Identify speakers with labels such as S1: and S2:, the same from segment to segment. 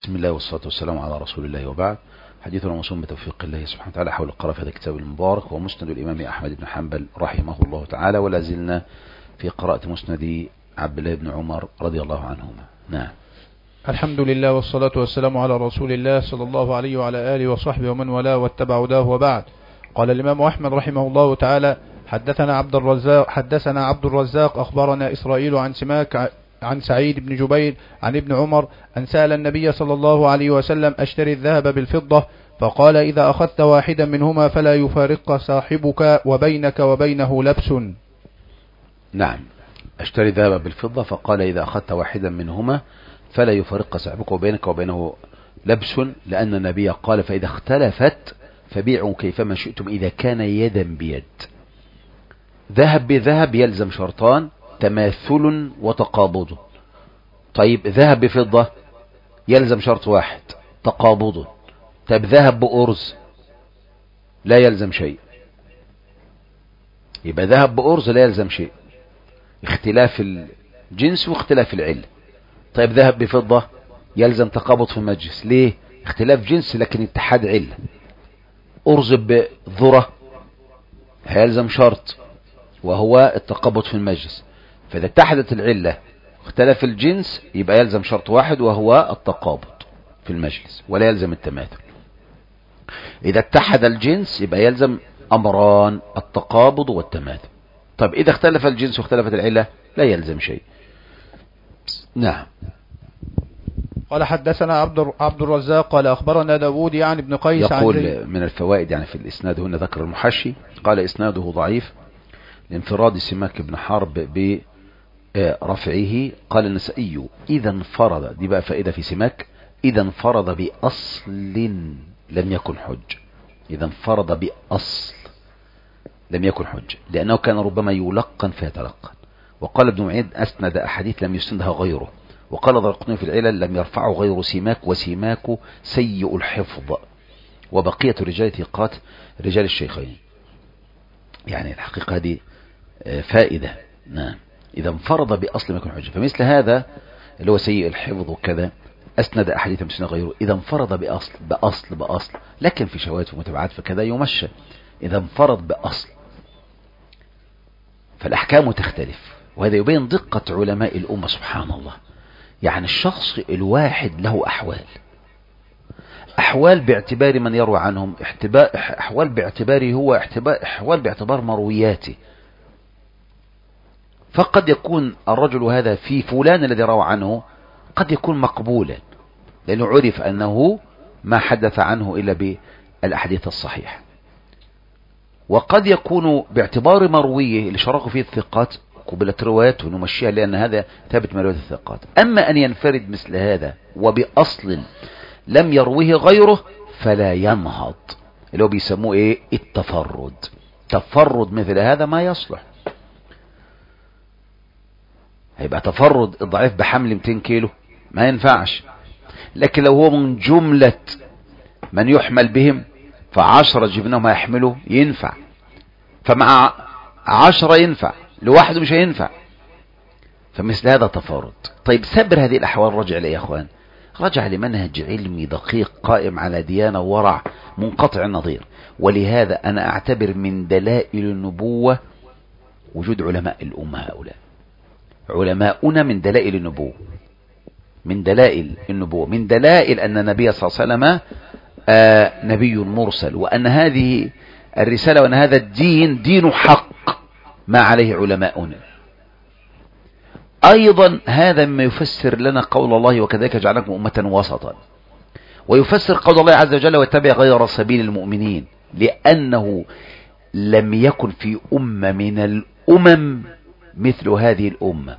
S1: بسم الله والصلاة والسلام على رسول الله وبعد. حديثنا موصول بتوفيق الله سبحانه وتعالى حول القراءة في هذا الكتاب المبارك ومسند الإمام أحمد بن حنبل رحمه الله تعالى، ولا زلنا في قراءة مسند عبد الله بن عمر رضي الله عنهما. نعم.
S2: الحمد لله والصلاة والسلام على رسول الله صلى الله عليه وعلى آله وصحبه ومن والاه واتبع هداه وبعد. قال الإمام أحمد رحمه الله تعالى: حدثنا عبد الرزاق أخبرنا إسرائيل عن سماك عن سعيد بن جبير عن ابن عمر أن سأل النبي صلى الله عليه وسلم: أشتري الذهب بالفضة؟ فقال: إذا أخذت واحدا منهما فلا يفارق صاحبك وبينك وبينه لبس.
S1: نعم، أشتري الذهب بالفضة، فقال: إذا أخذت واحدا منهما فلا يفارق صاحبك وبينك وبينه لبس، لأن النبي قال: فإذا اختلفت فبيعوا كيفما شئتم إذا كان يدا بيد. ذهب بذهب يلزم شرطان: تماثل وتقابض. طيب ذهب بفضة يلزم شرط واحد: تقابض. طيب ذهب بأرز لا يلزم شيء، يبقى ذهب بأرز لا يلزم شيء، اختلاف الجنس واختلاف العلة. طيب ذهب بفضة يلزم تقابض في المجلس، ليه؟ اختلاف جنس لكن اتحاد علة. أرز بذرة هيلزم شرط وهو التقابض في المجلس، فإذا اتحدت العلة واختلف الجنس يبقى يلزم شرط واحد وهو التقابض في المجلس ولا يلزم التماثل. إذا اتحد الجنس يبقى يلزم أمران: التقابض والتماثل. طب إذا اختلف الجنس واختلفت العلة لا يلزم شيء. نعم.
S2: قال: حدثنا عبد الرزاق قال أخبرنا داود يعني ابن قيس
S1: يقول من الفوائد يعني في الإسناد هنا ذكر المحشي قال: إسناده ضعيف لانفراد سماك بن حرب برفعه. قال النسائي: إذا انفرد، دي بقى فائدة في سماك، إذا انفرد بأصل لم يكن حج. إذا انفرد بأصل لم يكن حج، لأنه كان ربما يلقن فيتلقن. وقال ابن معين: أسند أحاديث لم يسندها غيره. وقال الدارقطني في العلل: لم يرفعه غير سماك، وسماك سيء الحفظ، وبقية رجال ثقات رجال الشيخين. يعني الحقيقة هذه فائدة. نعم، إذا انفرد بأصل ما يكون حجة. فمثل هذا اللي هو سيء الحفظ وكذا أسند أحاديث لم يسندها غيره، إذا انفرد بأصل لكن في شواهد ومتابعات فكذا يمشى. إذا انفرد بأصل فالأحكام تختلف، وهذا يبين دقة علماء الأمة سبحان الله. يعني الشخص الواحد له أحوال باعتبار من يروى عنهم، أحوال باعتباره هو، أحوال باعتبار مروياته. فقد يكون الرجل هذا في فلان الذي روى عنه قد يكون مقبولا، لأنه عرف أنه ما حدث عنه إلا بالأحاديث الصحيحة. وقد يكون باعتبار مرويه اللي شرحوا فيه الثقات قبلت روايته ونمشيها، لأن هذا ثابت من رواية الثقات. أما أن ينفرد مثل هذا وبأصل لم يرويه غيره فلا ينهض، اللي هو بيسموه إيه؟ التفرد. تفرد مثل هذا ما يصلح. هيبقى تفرد الضعيف بحمل 200 كيلو ما ينفعش. لكن لو هو من جملة من يحمل بهم ف10 جبناهم يحملوا ينفع، فمع 10 ينفع، لوحده مش هينفع. فمثل هذا تفرد. طيب سبر هذه الأحوال رجع ليه يا أخوان؟ رجع لمنهج علمي دقيق قائم على ديانة وورع منقطع النظير. ولهذا أنا أعتبر من دلائل النبوة وجود علماء الأمة. هؤلاء علماؤنا من دلائل النبوة، من دلائل النبوة، من دلائل أن النبي صلى الله عليه وسلم نبي مرسل، وأن هذه الرسالة وأن هذا الدين دين حق ما عليه علماؤنا. أيضا هذا مما يفسر لنا قول الله: وكذلك جعلناكم أمة وسطا، ويفسر قول الله عز وجل: واتبع غير سبيل المؤمنين، لأنه لم يكن في أمة من الأمم مثل هذه الأمة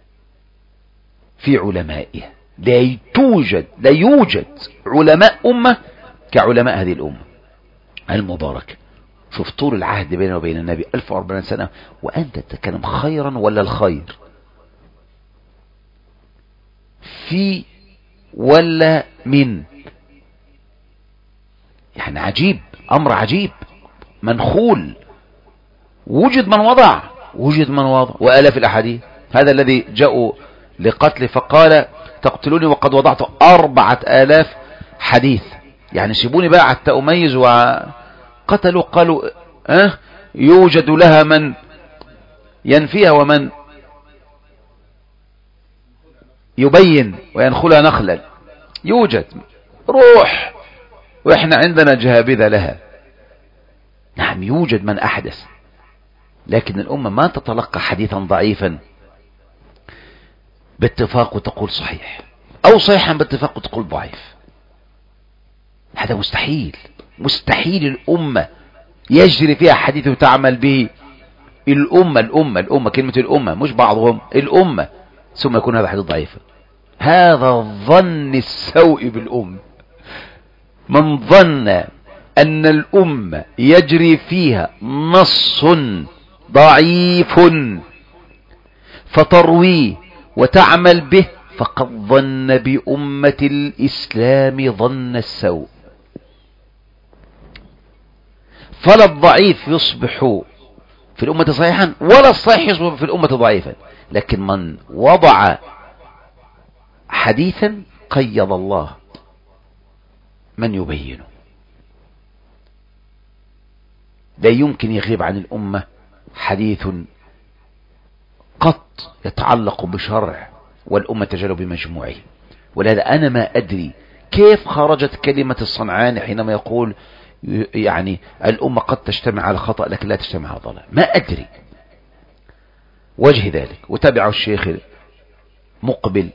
S1: في علمائها. لا يوجد علماء أمة كعلماء هذه الأمة المباركة. شوف طول العهد بيننا وبين النبي 1400 سنة، وأنت تتكلم خيرا ولا الخير في ولا من. يعني عجيب، أمر عجيب منخول. وجد من وضع وآلاف الأحاديث. هذا الذي جاءوا لقتل، فقال تقتلوني وقد وضعت 4000 حديث، يعني سيبوني بقى حتى أميز. وقتلوا قالوا يوجد لها من ينفيها ومن يبين وينخلها نخلا، يوجد روح، وإحنا عندنا جهابذة لها. نعم يوجد من أحدث، لكن الأمة ما تتلقى حديثا ضعيفا باتفاق وتقول صحيح، أو صحيحا باتفاق وتقول ضعيف. هذا مستحيل، مستحيل الأمة يجري فيها حديث وتعمل به. الأمة كلمة الأمة مش بعضهم، الأمة، ثم يكون هذا حديث ضعيفا. هذا ظن السوء بالأمة. من ظن أن الأمة يجري فيها نص ضعيف فترويه وتعمل به، فقد ظن بأمة الإسلام ظن السوء. فلا الضعيف يصبح في الأمة صحيحا، ولا الصحيح يصبح في الأمة ضعيفا. لكن من وضع حديثا قيض الله من يبينه. لا يمكن يغيب عن الأمة حديث قط يتعلق بشرع والأمة تجل بمجموعه. ولهذا أنا ما أدري كيف خرجت كلمة الصنعاني حينما يقول يعني الأمة قد تجتمع على خطأ لكن لا تجتمع على ضلال. ما أدري وجه ذلك. وتابعه الشيخ مقبل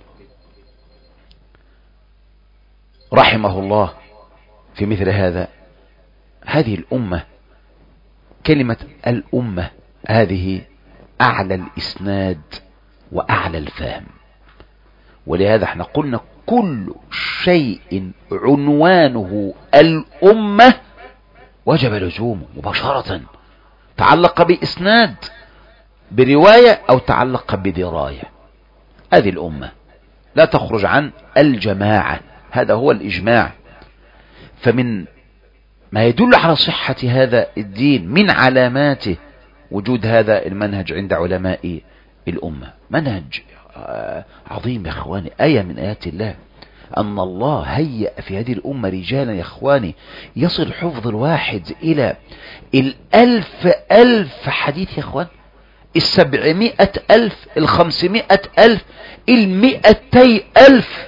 S1: رحمه الله في مثل هذا. هذه الأمة، كلمة الأمة هذه أعلى الإسناد وأعلى الفهم. ولهذا احنا قلنا كل شيء عنوانه الأمة وجب لزومه مباشرة، تعلق بإسناد برواية أو تعلق بدراية. هذه الأمة لا تخرج عن الجماعة، هذا هو الإجماع. فمن ما يدل على صحة هذا الدين من علاماته وجود هذا المنهج عند علماء الأمة. منهج عظيم يا إخواني، آية من آيات الله. أن الله هيأ في هذه الأمة رجالا يا إخواني يصل حفظ الواحد إلى 1000 حديث يا إخوان، 700,000، 500,000، 200,000.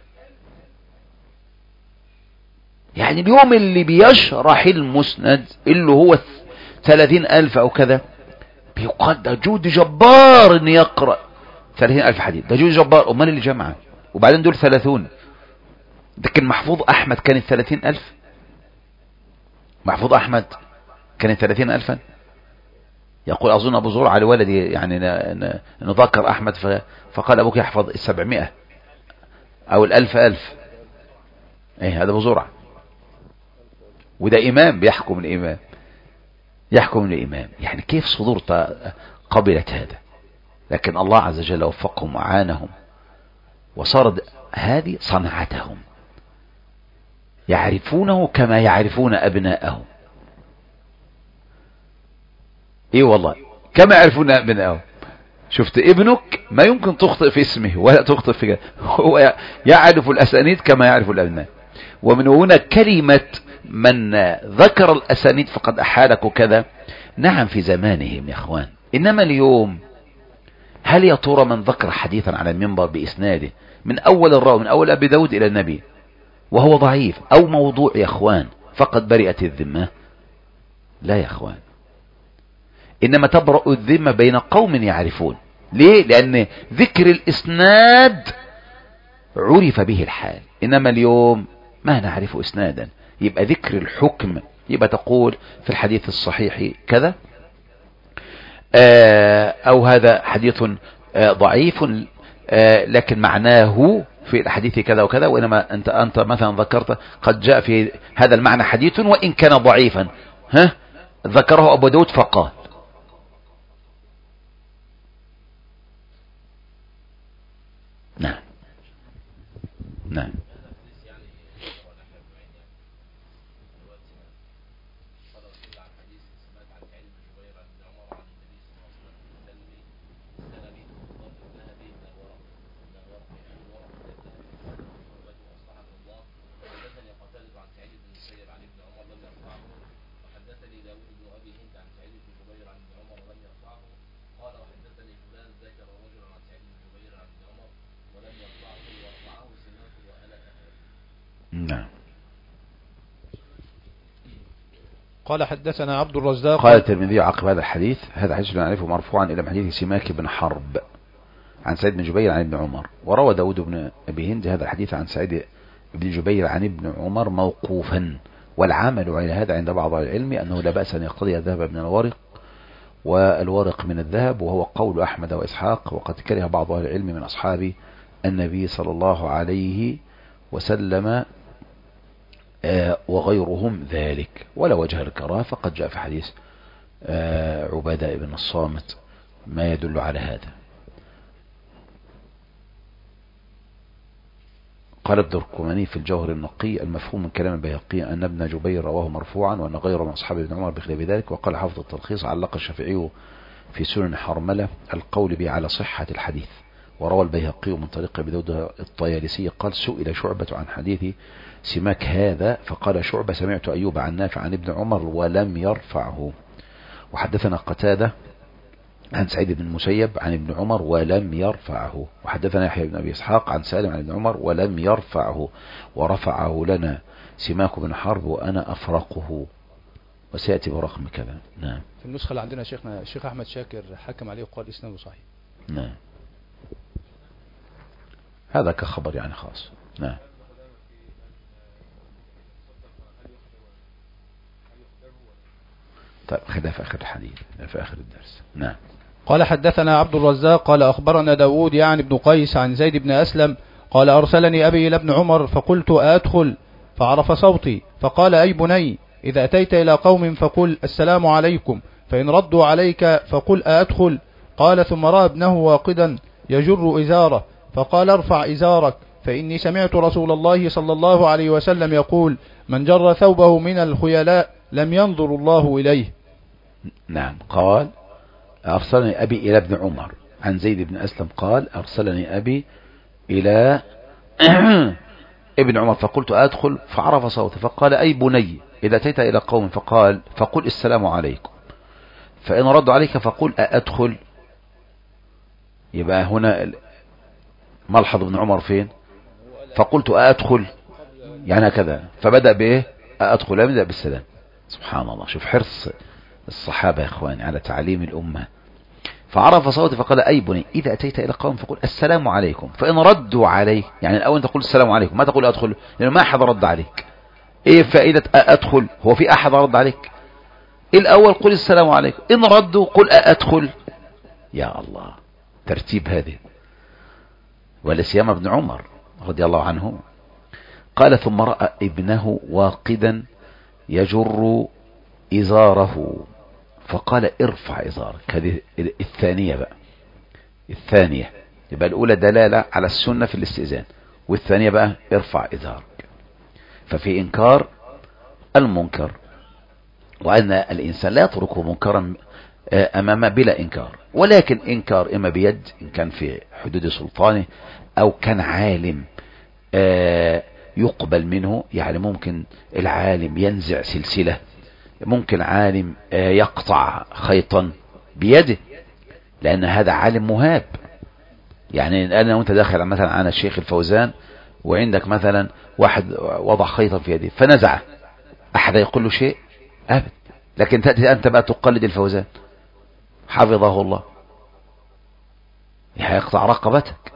S1: يعني اليوم اللي بيشرح المسند اللي هو 30,000 أو كذا، بيقال ده جود جبار ان يقرأ 30,000 حديث، ده جود جبار. امال اللي جمعه وبعدين دول 30. لكن محفوظ أحمد كانت 30,000، محفوظ أحمد كانت 30,000. يقول أظن أبو زرع على ولدي يعني نذكر أحمد فقال أبوك يحفظ 700 أو 1000. إيه هذا أبو زرع، وده إمام بيحكم الإمام، يحكم الإمام. يعني كيف صدور قبلت هذا؟ لكن الله عز وجل وفقهم وعانهم، وصارت هذه صنعتهم، يعرفونه كما يعرفون أبناءهم. ايه والله كما يعرفون أبناءهم. شفت ابنك ما يمكن تخطئ في اسمه ولا تخطئ في هو يعرف الأسانيد كما يعرف الأبناء. ومن هنا كلمة من ذكر الأسانيد فقد أحالك كذا، نعم في زمانهم يا اخوان. إنما اليوم هل يا ترى من ذكر حديثا على المنبر بإسناده من أول الراوي من أول أبي داود إلى النبي وهو ضعيف أو موضوع يا اخوان فقد برئت الذمة؟ لا يا اخوان، إنما تبرأ الذمة بين قوم يعرفون. ليه؟ لأن ذكر الإسناد عرف به الحال، إنما اليوم ما نعرف إسنادا. يبقى ذكر الحكم، يبقى تقول في الحديث الصحيح كذا، أو هذا حديث ضعيف لكن معناه في الحديث كذا وكذا. وإنما أنت مثلا ذكرت قد جاء في هذا المعنى حديث وإن كان ضعيفا، ذكره أبو داود فقال. نعم نعم.
S2: قال حدثنا عبد الرزاق.
S1: قال الترمذي عقب هذا الحديث: هذا حديث لا نعرفه مرفوعا إلى حديث سماك بن حرب عن سعيد بن جبير عن ابن عمر. وروى داود بن أبي هند هذا الحديث عن سعيد بن جبير عن ابن عمر موقوفا. والعمل على هذا عند بعض العلم أنه لا بأس أن يقتضي الذهب من الورق والورق من الذهب، وهو قول أحمد وإسحاق. وقد كره بعض أهل العلم من أصحاب النبي صلى الله عليه وسلم وغيرهم ذلك، ولا وجه الكراهة، فقد جاء في حديث عبادة بن الصامت ما يدل على هذا. قال الدرقماني في الجوهر النقي: المفهوم من كلام البيهقي أن ابن جبير رواه مرفوعا وأن غيره من أصحاب ابن عمر بخلاف ذلك. وقال حافظ التلخيص: علق الشافعي في سنن حرملة القول به على صحة الحديث. وروى البيهقي من طريق أبي داود الطيالسي قال: سئل شعبة عن حديث سماك هذا فقال شعبة: سمعت أيوب عن نافع عن ابن عمر ولم يرفعه. وحدثنا قتادة عن سعيد بن المسيب عن ابن عمر ولم يرفعه. وحدثنا يحيى بن أبي إسحاق عن سالم عن ابن عمر ولم يرفعه، ورفعه لنا سماك بن حرب وأنا أفرقه، وسيأتي برقم كذا. نعم.
S2: في النسخة اللي عندنا شيخنا الشيخ أحمد شاكر حكم عليه وقال إسناده صحيح.
S1: نعم، هذا كخبر يعني خاص. نعم. طيب خلاف آخر الحديث في آخر الدرس. نعم.
S2: قال حدثنا عبد الرزاق قال أخبرنا داود يعني ابن قيس عن زيد بن أسلم قال: أرسلني أبي إلى ابن عمر فقلت: أدخل؟ فعرف صوتي فقال: أي بني، إذا أتيت إلى قوم فقل: السلام عليكم، فإن ردوا عليك فقل: أدخل؟ قال: ثم رأى ابنه واقدا يجر إزاره فقال: ارفع إزارك، فإني سمعت رسول الله صلى الله عليه وسلم يقول: من جر ثوبه من الخيلاء لم ينظر الله إليه.
S1: نعم. قال: أرسلني أبي إلى ابن عمر عن زيد بن أسلم قال: أرسلني أبي إلى ابن عمر فقلت: أدخل؟ فعرف صوته فقال: أي بني، إذا أتيت إلى قوم فقل: السلام عليكم، فإن ردوا عليك فقل: أدخل؟ يبقى هنا ملحظ ابن عمر فين؟ فقلت: أدخل؟ يعني هكذا، فبدأ بإيه؟ أدخل، لا بدأ بالسلام. سبحان الله، شوف حرص الصحابة يا إخواني على تعليم الأمة. فعرف صوتي فقال: أي بني، إذا أتيت إلى قوم فقل: السلام عليكم، فإن ردوا عليك، يعني الأول تقول السلام عليكم، ما تقول أدخل، لأنه ما أحد رد عليك. إيه فائدة أدخل؟ هو في أحد رد عليك؟ الأول قل السلام عليكم، إن ردوا قل أدخل. يا الله، ترتيب هذه. ولا سيما ابن عمر رضي الله عنه قال: ثم رأى ابنه واقدا يجر إزاره فقال: ارفع إزارك. هذه الثانية بقى، الثانية يبقى الأولى دلالة على السنة في الاستئذان، والثانية بقى ارفع إزارك. ففي إنكار المنكر، وأن الإنسان لا يتركه منكرا أمامه بلا إنكار، ولكن إنكار إما بيد إن كان في حدود سلطانه، أو كان عالم يقبل منه، يعني ممكن العالم ينزع سلسلة، ممكن عالم يقطع خيطا بيده، لأن هذا عالم مهاب. يعني أنا وأنت داخل مثلا على الشيخ الفوزان، وعندك مثلا واحد وضع خيطا في يده فنزعه، أحد يقول له شيء؟ أبدا. لكن تأتي أنت بقى تقلد الفوزان حفظه الله، هيقطع رقبتك.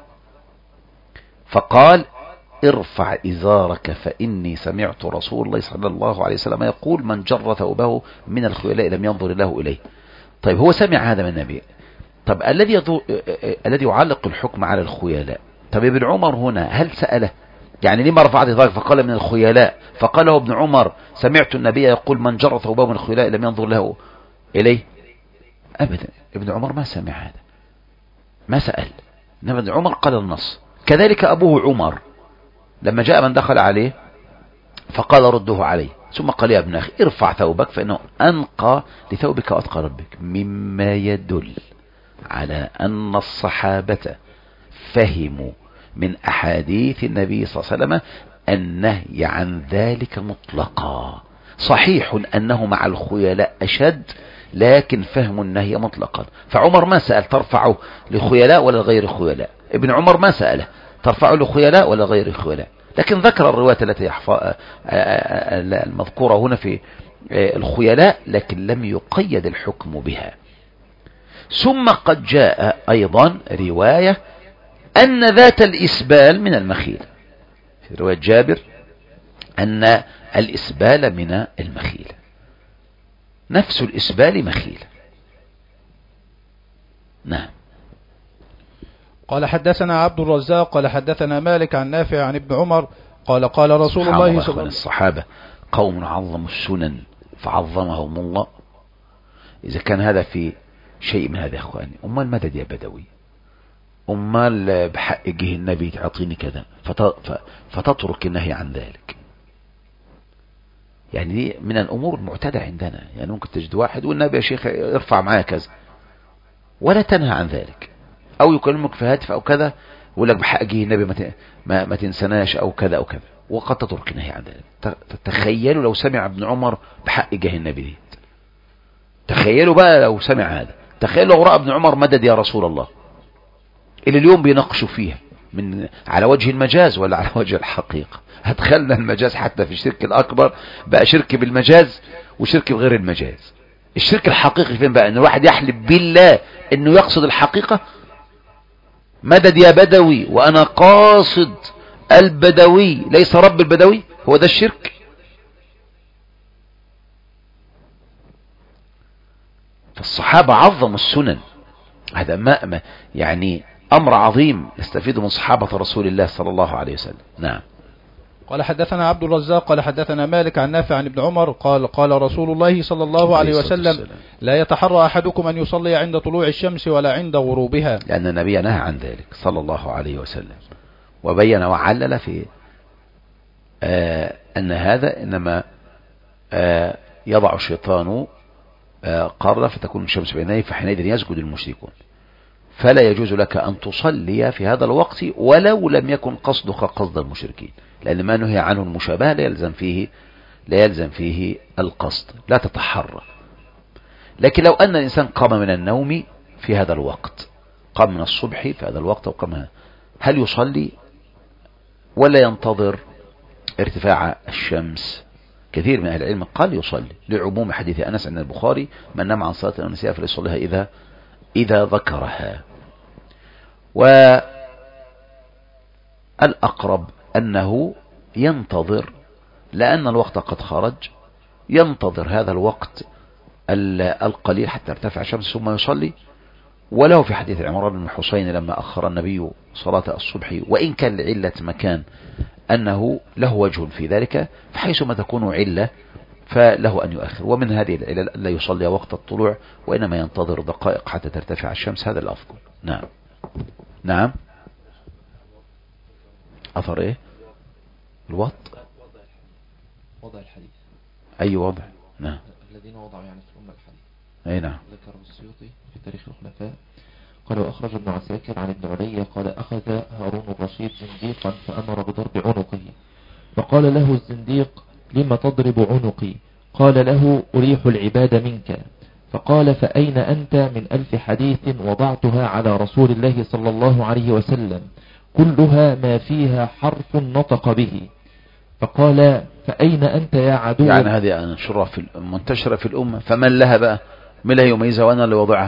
S1: فقال: ارفع إزارك، فإني سمعت رسول الله صلى الله عليه وسلم يقول: من جر ثوبه من الخيلاء لم ينظر الله إليه. طيب هو سمع هذا من النبي. طب الذي يعلق الحكم على الخيلاء، طب ابن عمر هنا هل سأله؟ يعني لما رفعت إزارك فقال من الخيلاء؟ فقال له ابن عمر: سمعت النبي يقول: من جر ثوبه من الخيلاء لم ينظر له إليه. أبدا، ابن عمر ما سمع هذا، ما سأل، إنما ابن عمر قال النص. كذلك أبوه عمر لما جاء من دخل عليه فقال: رده عليه، ثم قال: يا ابن أخي ارفع ثوبك فإنه أنقى لثوبك وأتقى ربك، مما يدل على أن الصحابة فهموا من أحاديث النبي صلى الله عليه وسلم النهي عن ذلك مطلقا. صحيح أنه مع الخيلاء أشد، لكن فهم النهي مطلقا. فعمر ما سأل ترفعه لخيلاء ولا غير خيلاء، ابن عمر ما سأله ترفعه لخيلاء ولا غير خيلاء، لكن ذكر الرواية التي المذكورة هنا في الخيلاء، لكن لم يقيد الحكم بها. ثم قد جاء أيضا رواية أن ذات الإسبال من المخيل، في رواية جابر أن الإسبال من المخيل، نفس الإسبال مخيل. نعم.
S2: قال حدثنا عبد الرزاق قال حدثنا مالك عن نافع عن ابن عمر قال قال رسول الله صلى الله عليه وسلم:
S1: الصحابة قوم عظموا السنن فعظمهم الله. إذا كان هذا في شيء من هذا يا أخواني، أمال مدد يا بدوي، أمال بحق جه النبي تعطيني كذا فتترك النهي عن ذلك. يعني دي من الأمور المعتادة عندنا. يعني ممكن تجد واحد والنبي يا شيخ ارفع معايا كذا ولا تنهى عن ذلك، أو يكلمك في هاتف أو كذا يقول لك بحق جه النبي ما تنسناش أو كذا أو كذا، وقد تترك النهي عن ذلك. تخيلوا لو سمع ابن عمر بحق جه النبي دي، تخيلوا بقى لو سمع هذا، تخيلوا لو رأى ابن عمر مدد يا رسول الله، اللي اليوم بيناقشوا فيها من على وجه المجاز ولا على وجه الحقيقة. هتخلنا المجاز حتى في الشرك الأكبر بقى شرك بالمجاز وشرك بغير المجاز. الشرك الحقيقي فين بقى؟ ان الواحد يحلف بالله انه يقصد الحقيقة، مدد يا بدوي وانا قاصد البدوي ليس رب البدوي، هو ده الشرك. فالصحابة عظموا السنن، هذا ما يعني أمر عظيم نستفيد من صحابة رسول الله صلى الله عليه وسلم. نعم.
S2: قال حدثنا عبد الرزاق قال حدثنا مالك عن نافع عن ابن عمر قال قال رسول الله صلى الله عليه وسلم: لا يتحرى أحدكم أن يصلي عند طلوع الشمس ولا عند غروبها،
S1: لأن النبي نهى عن ذلك صلى الله عليه وسلم، وبين وعلل في أن هذا إنما يضع الشيطان قرة فتكون الشمس بينيه فحينئذ يسجد المشركون، فلا يجوز لك أن تصلي في هذا الوقت ولو لم يكن قصدك قصد المشركين، لأن ما نهي عنه المشابهة لا يلزم فيه القصد، لا تتحرى. لكن لو أن الإنسان قام من النوم في هذا الوقت، قام من الصبح في هذا الوقت وقام، هل يصلي ولا ينتظر ارتفاع الشمس؟ كثير من أهل العلم قال يصلي، لعموم حديث أنس عند البخاري: من نام عن صلاة أو نسيها فليصليها إذا ذكرها. والأقرب أنه ينتظر، لأن الوقت قد خرج، ينتظر هذا الوقت القليل حتى ارتفع الشمس ثم يصلي. وله في حديث عمران بن حسين لما أخر النبي صلاة الصبح، وإن كان لعلة مكان، أنه له وجه في ذلك، فحيثما تكون علة فله أن يؤخر. ومن هذه العلل لا يصلي وقت الطلوع، وإنما ينتظر دقائق حتى ترتفع الشمس، هذا الأفضل. نعم. نعم. أثر إيه؟ الوضع الحديث. أي وضع؟ نعم.
S3: الذين وضعوا يعني في الأمة الحديث.
S1: أي نعم.
S3: ذكره السيوطي في تاريخ الخلفاء قال: وأخرج ابن عساكر عن ابن علي قال: أخذ هارون الرشيد زنديقا فأمر بضرب عنقه، فقال له الزنديق: لم تضرب عنقي؟ قال له: أريح العباد منك. فقال: فأين أنت من 1000 حديث وضعتها على رسول الله صلى الله عليه وسلم كلها ما فيها حرف نطق به؟ فقال: فأين أنت يا عدو؟
S1: يعني هذه أنشرة منتشرة في الأمة، فمن لها بقى؟ من لها يميزها وأنا اللي وضعها؟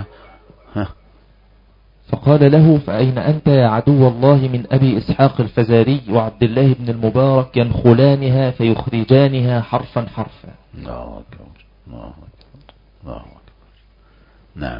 S3: فقال له: فأين أنت يا عدو الله من أبي إسحاق الفزاري وعبد الله بن المبارك ينخلانها فيخرجانها حرفا حرفا.
S1: الله أكبر، الله أكبر، الله أكبر. نعم.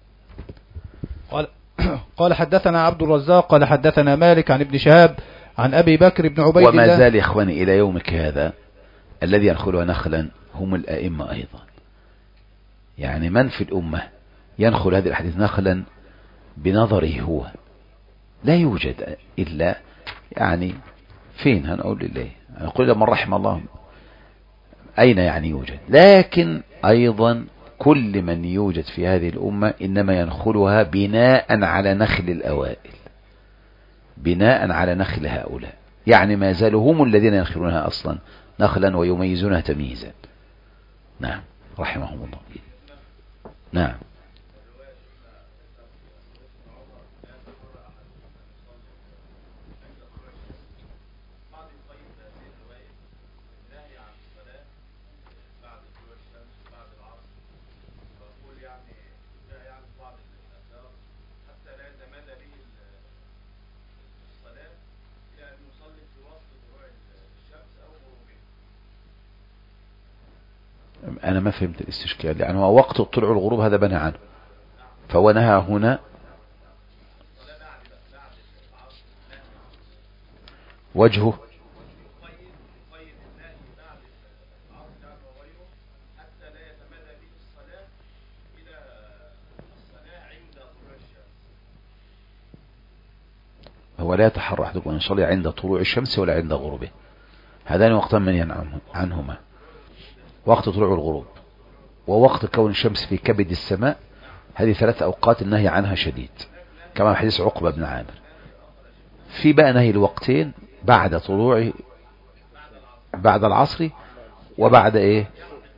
S2: قال حدثنا عبد الرزاق قال حدثنا مالك عن ابن شهاب عن أبي بكر بن عبيد الله.
S1: وما زال يا إخواني إلى يومك هذا الذي ينخلها نخلا هم الأئمة أيضا. يعني من في الأمة ينخل هذه الحديث نخلا بنظره هو؟ لا يوجد إلا يعني فين؟ هنقول لله، هنقول من رحم الله، أين يعني يوجد؟ لكن أيضا كل من يوجد في هذه الأمة إنما ينخلها بناء على نخل الأوائل، بناء على نخل هؤلاء، يعني ما زالوا هم الذين ينخلونها أصلا نخلا ويميزونها تمييزا. نعم، رحمهم الله. نعم. أنا ما فهمت الاستشكال. يعني هو وقت طلوع الغروب هذا بنى عنه، فهو نهى هنا وجهه هو لا يتحرى أحدكم أن يصلي عند طلوع الشمس ولا عند غروبه. هذان وقتان منهي عنهما، وقت طلوع الغروب ووقت كون الشمس في كبد السماء. هذه 3 أوقات النهي عنها شديد، كما في حديث عقبة بن عامر. في بقى نهي الوقتين بعد طلوع، بعد العصر وبعد ايه؟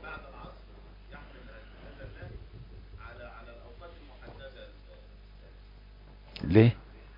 S1: ليه؟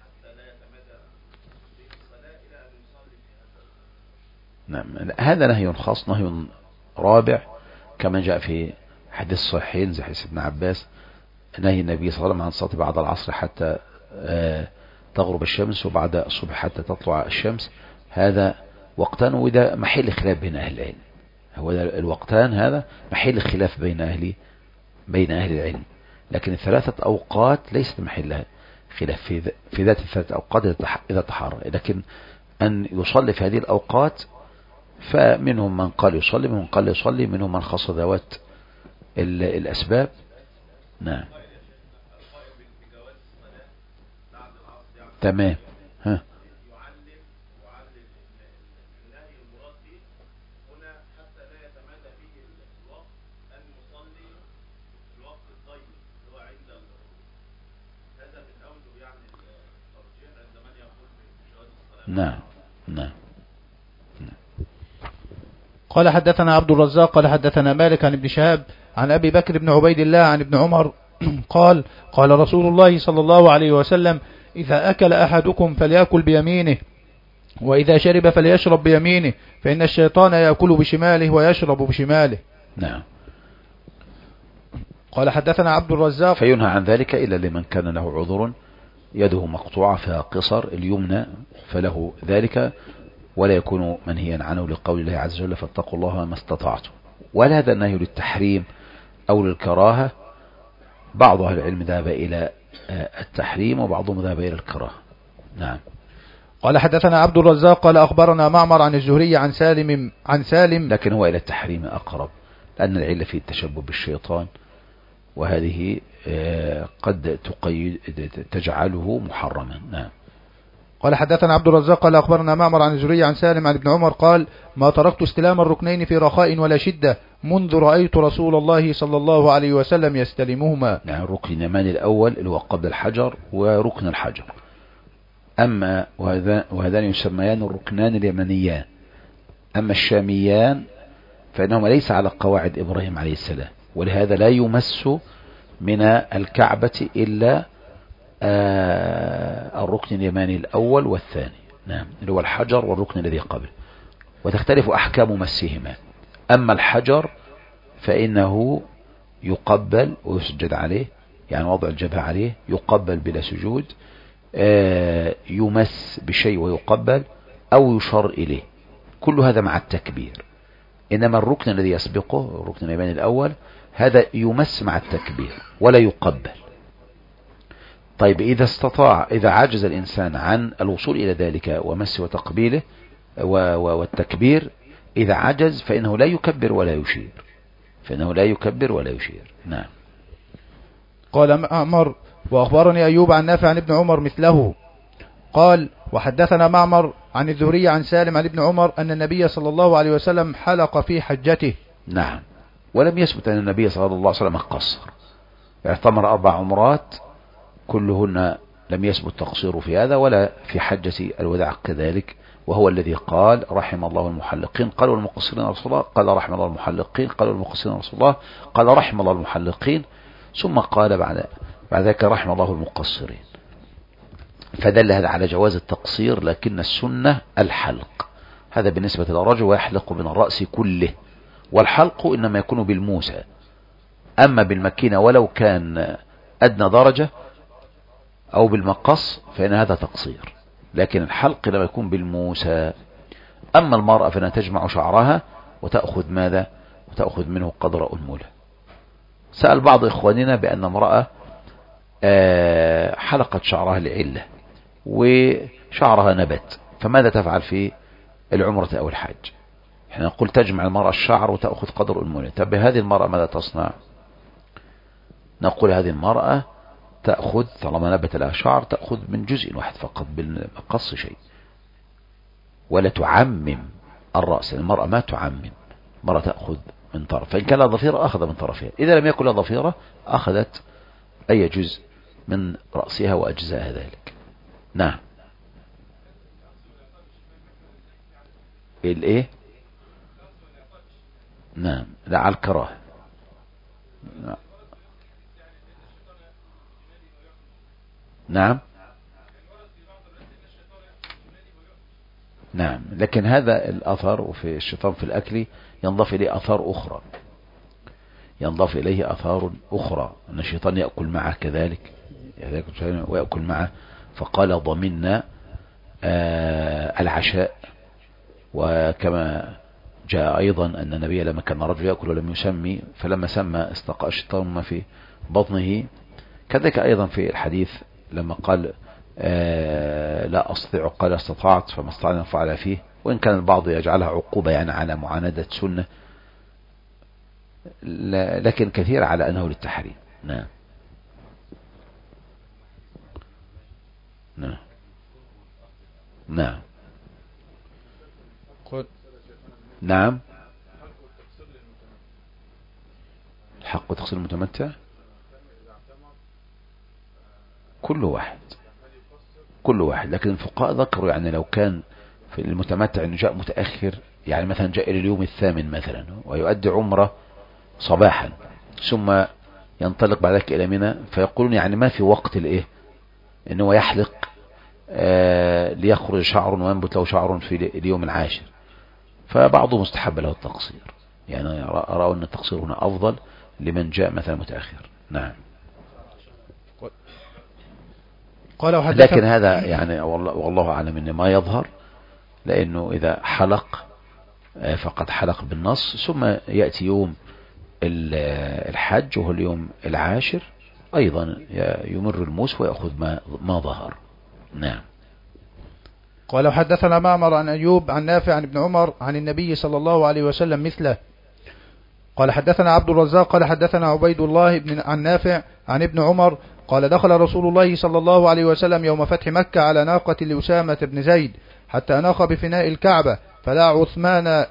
S1: نعم، هذا نهي خاص، نهي رابع كما جاء في حديث صحيحين زي حديث ابن عباس، نهي النبي صلى الله عليه وسلم عن الصلاة بعد العصر حتى تغرب الشمس وبعد الصبح حتى تطلع الشمس. هذا وقتان، وده محل خلاف بين أهل العلم. هو الوقتان هذا محل خلاف بين أهل العلم، لكن ال3 أوقات ليست محلها خلاف في ذات ال3 أوقات إذا تحرى. لكن أن يصلي في هذه الأوقات فمنهم من قال يصلي، منهم من قال يصلي، منهم من خص ذوات الأسباب. نعم تمام. ها نعم نعم.
S2: قال حدثنا عبد الرزاق قال حدثنا مالك عن ابن شهاب عن أبي بكر بن عبيد الله عن ابن عمر قال قال رسول الله صلى الله عليه وسلم: إذا أكل أحدكم فليأكل بيمينه، وإذا شرب فليشرب بيمينه، فإن الشيطان يأكل بشماله ويشرب بشماله.
S1: نعم.
S2: قال حدثنا عبد الرزاق.
S1: فينهى عن ذلك إلا لمن كان له عذر يده مقطوعة فيها قصر اليمنى، فله ذلك ولا يكون منهيا عنه لقول الله عز وجل: فاتقوا الله ما استطعتم. ولا هذا النهي للتحريم أو للكراهة. بعض أهل العلم ذهب إلى التحريم وبعضهم ذهب إلى الكراهة. نعم.
S2: قال حدثنا عبد الرزاق قال أخبرنا معمر عن الزهري عن سالم
S1: لكن هو إلى التحريم أقرب، لأن العلة في التشبه بالشيطان، وهذه قد تجعله محرما. نعم.
S2: قال حدثنا عبد الرزاق قال أخبرنا معمر عن الزهري عن سالم عن ابن عمر قال: ما تركت استلام الركنين في رخاء ولا شدة منذ رأيت رسول الله صلى الله عليه وسلم يستلمهما.
S1: يعني الركن اليماني الأول اللي هو قبل الحجر وركن الحجر. أما وهذان يسميان الركنان اليمانيان. أما الشاميان فإنهما ليس على قواعد إبراهيم عليه السلام، ولهذا لا يمس من الكعبة إلا الركن اليماني الأول والثاني. نعم، اللي هو الحجر والركن الذي قبل، وتختلف أحكام مسهما. أما الحجر فإنه يقبل ويسجد عليه، يعني وضع الجبهة عليه يقبل بلا سجود، يمس بشيء ويقبل أو يشار إليه، كل هذا مع التكبير. إنما الركن الذي يسبقه الركن اليماني الأول هذا يمس مع التكبير ولا يقبل. طيب إذا عجز الإنسان عن الوصول إلى ذلك ومس وتقبيله والتكبير، إذا عجز فإنه لا يكبر ولا يشير. نعم.
S2: قال معمر: وأخبرني أيوب عن نافع عن ابن عمر مثله. قال: وحدثنا معمر عن الزهري عن سالم عن ابن عمر أن النبي صلى الله عليه وسلم حلق في حجته.
S1: نعم. ولم يثبت أن النبي صلى الله عليه وسلم قصر، اعتمر 4 عمرات كلهن لم يثبت تقصيره في هذا، ولا في حجة الوداع كذلك، وهو الذي قال: رحم الله المحلقين. قالوا المقصرين رسول الله، قال: رحم الله المحلقين. قالوا المقصرين رسول الله، قال: رحم الله المحلقين. ثم قال بعد ذلك: رحم الله المقصرين. فدل هذا على جواز التقصير، لكن السنة الحلق. هذا بالنسبة للرجل، ويحلق من الرأس كله، والحلق إنما يكون بالموسى. أما بالمكينة ولو كان أدنى درجة أو بالمقص فإن هذا تقصير، لكن الحلق لما يكون بالموسى. أما المرأة فإنها تجمع شعرها وتأخذ ماذا؟ وتأخذ منه قدر أنملة. سأل بعض إخواننا بأن امرأة حلقت شعرها لعلة وشعرها نبت، فماذا تفعل في العمرة أو الحج؟ احنا نقول تجمع المرأة الشعر وتأخذ قدر أنملة. طب هذه المرأة ماذا تصنع؟ نقول هذه المرأة تأخذ طالما نبت لها شعر تأخذ من جزء واحد فقط بالقص شيء، ولا تعمم الرأس. المرأة ما تعمم، مرة تأخذ من طرف، فإن كان لها ضفيرة أخذ من طرفها، إذا لم يكن لها ضفيرة أخذت أي جزء من رأسها وأجزاء ذلك. نعم. الإيه؟ نعم، لا على الكراهة. نعم نعم، لكن هذا الأثر وفي الشيطان في الأكل ينضاف إليه أثار أخرى، ينضاف إليه أثار أخرى، أن الشيطان يأكل معه كذلك ويأكل معه. فقال ضمنا العشاء. وكما جاء أيضا أن النبي لما كان رجل يأكل ولم يسمي فلما سمى استقى الشيطان ما في بطنه. كذلك أيضا في الحديث لما قال لا أستطيع قال استطعت فما استطعنا أن نفعل فيه، وإن كان البعض يجعلها عقوبة يعني على معاندة سنة، لكن كثير على أنه للتحريم. نعم نعم نعم نعم. الحق تقصير المتمتع كل واحد، لكن الفقهاء ذكروا يعني لو كان في المتمتع انه جاء متأخر، يعني مثلا جاء الى اليوم الثامن مثلا ويؤدي عمره صباحا ثم ينطلق بعد ذلك الى منى، فيقولون يعني ما في وقت الايه انه يحلق ليخرج شعر وينبت له شعر في اليوم العاشر، فبعضهم مستحب له التقصير، يعني رأوا ان التقصير هنا افضل لمن جاء مثلا متأخر. نعم. لكن هذا يعني والله أعلم إن ما يظهر، لأنه إذا حلق فقد حلق بالنص، ثم يأتي يوم الحج وهو اليوم العاشر أيضا يمر الموس ويأخذ ما ظهر. نعم.
S2: قال حدثنا معمر عن أيوب عن نافع عن ابن عمر عن النبي صلى الله عليه وسلم مثله. قال حدثنا عبد الرزاق قال حدثنا عبيد الله بن عن نافع عن ابن عمر قال دخل رسول الله صلى الله عليه وسلم يوم فتح مكة على ناقة لأسامة بن زيد حتى أناخ بفناء الكعبة فدعا عثمان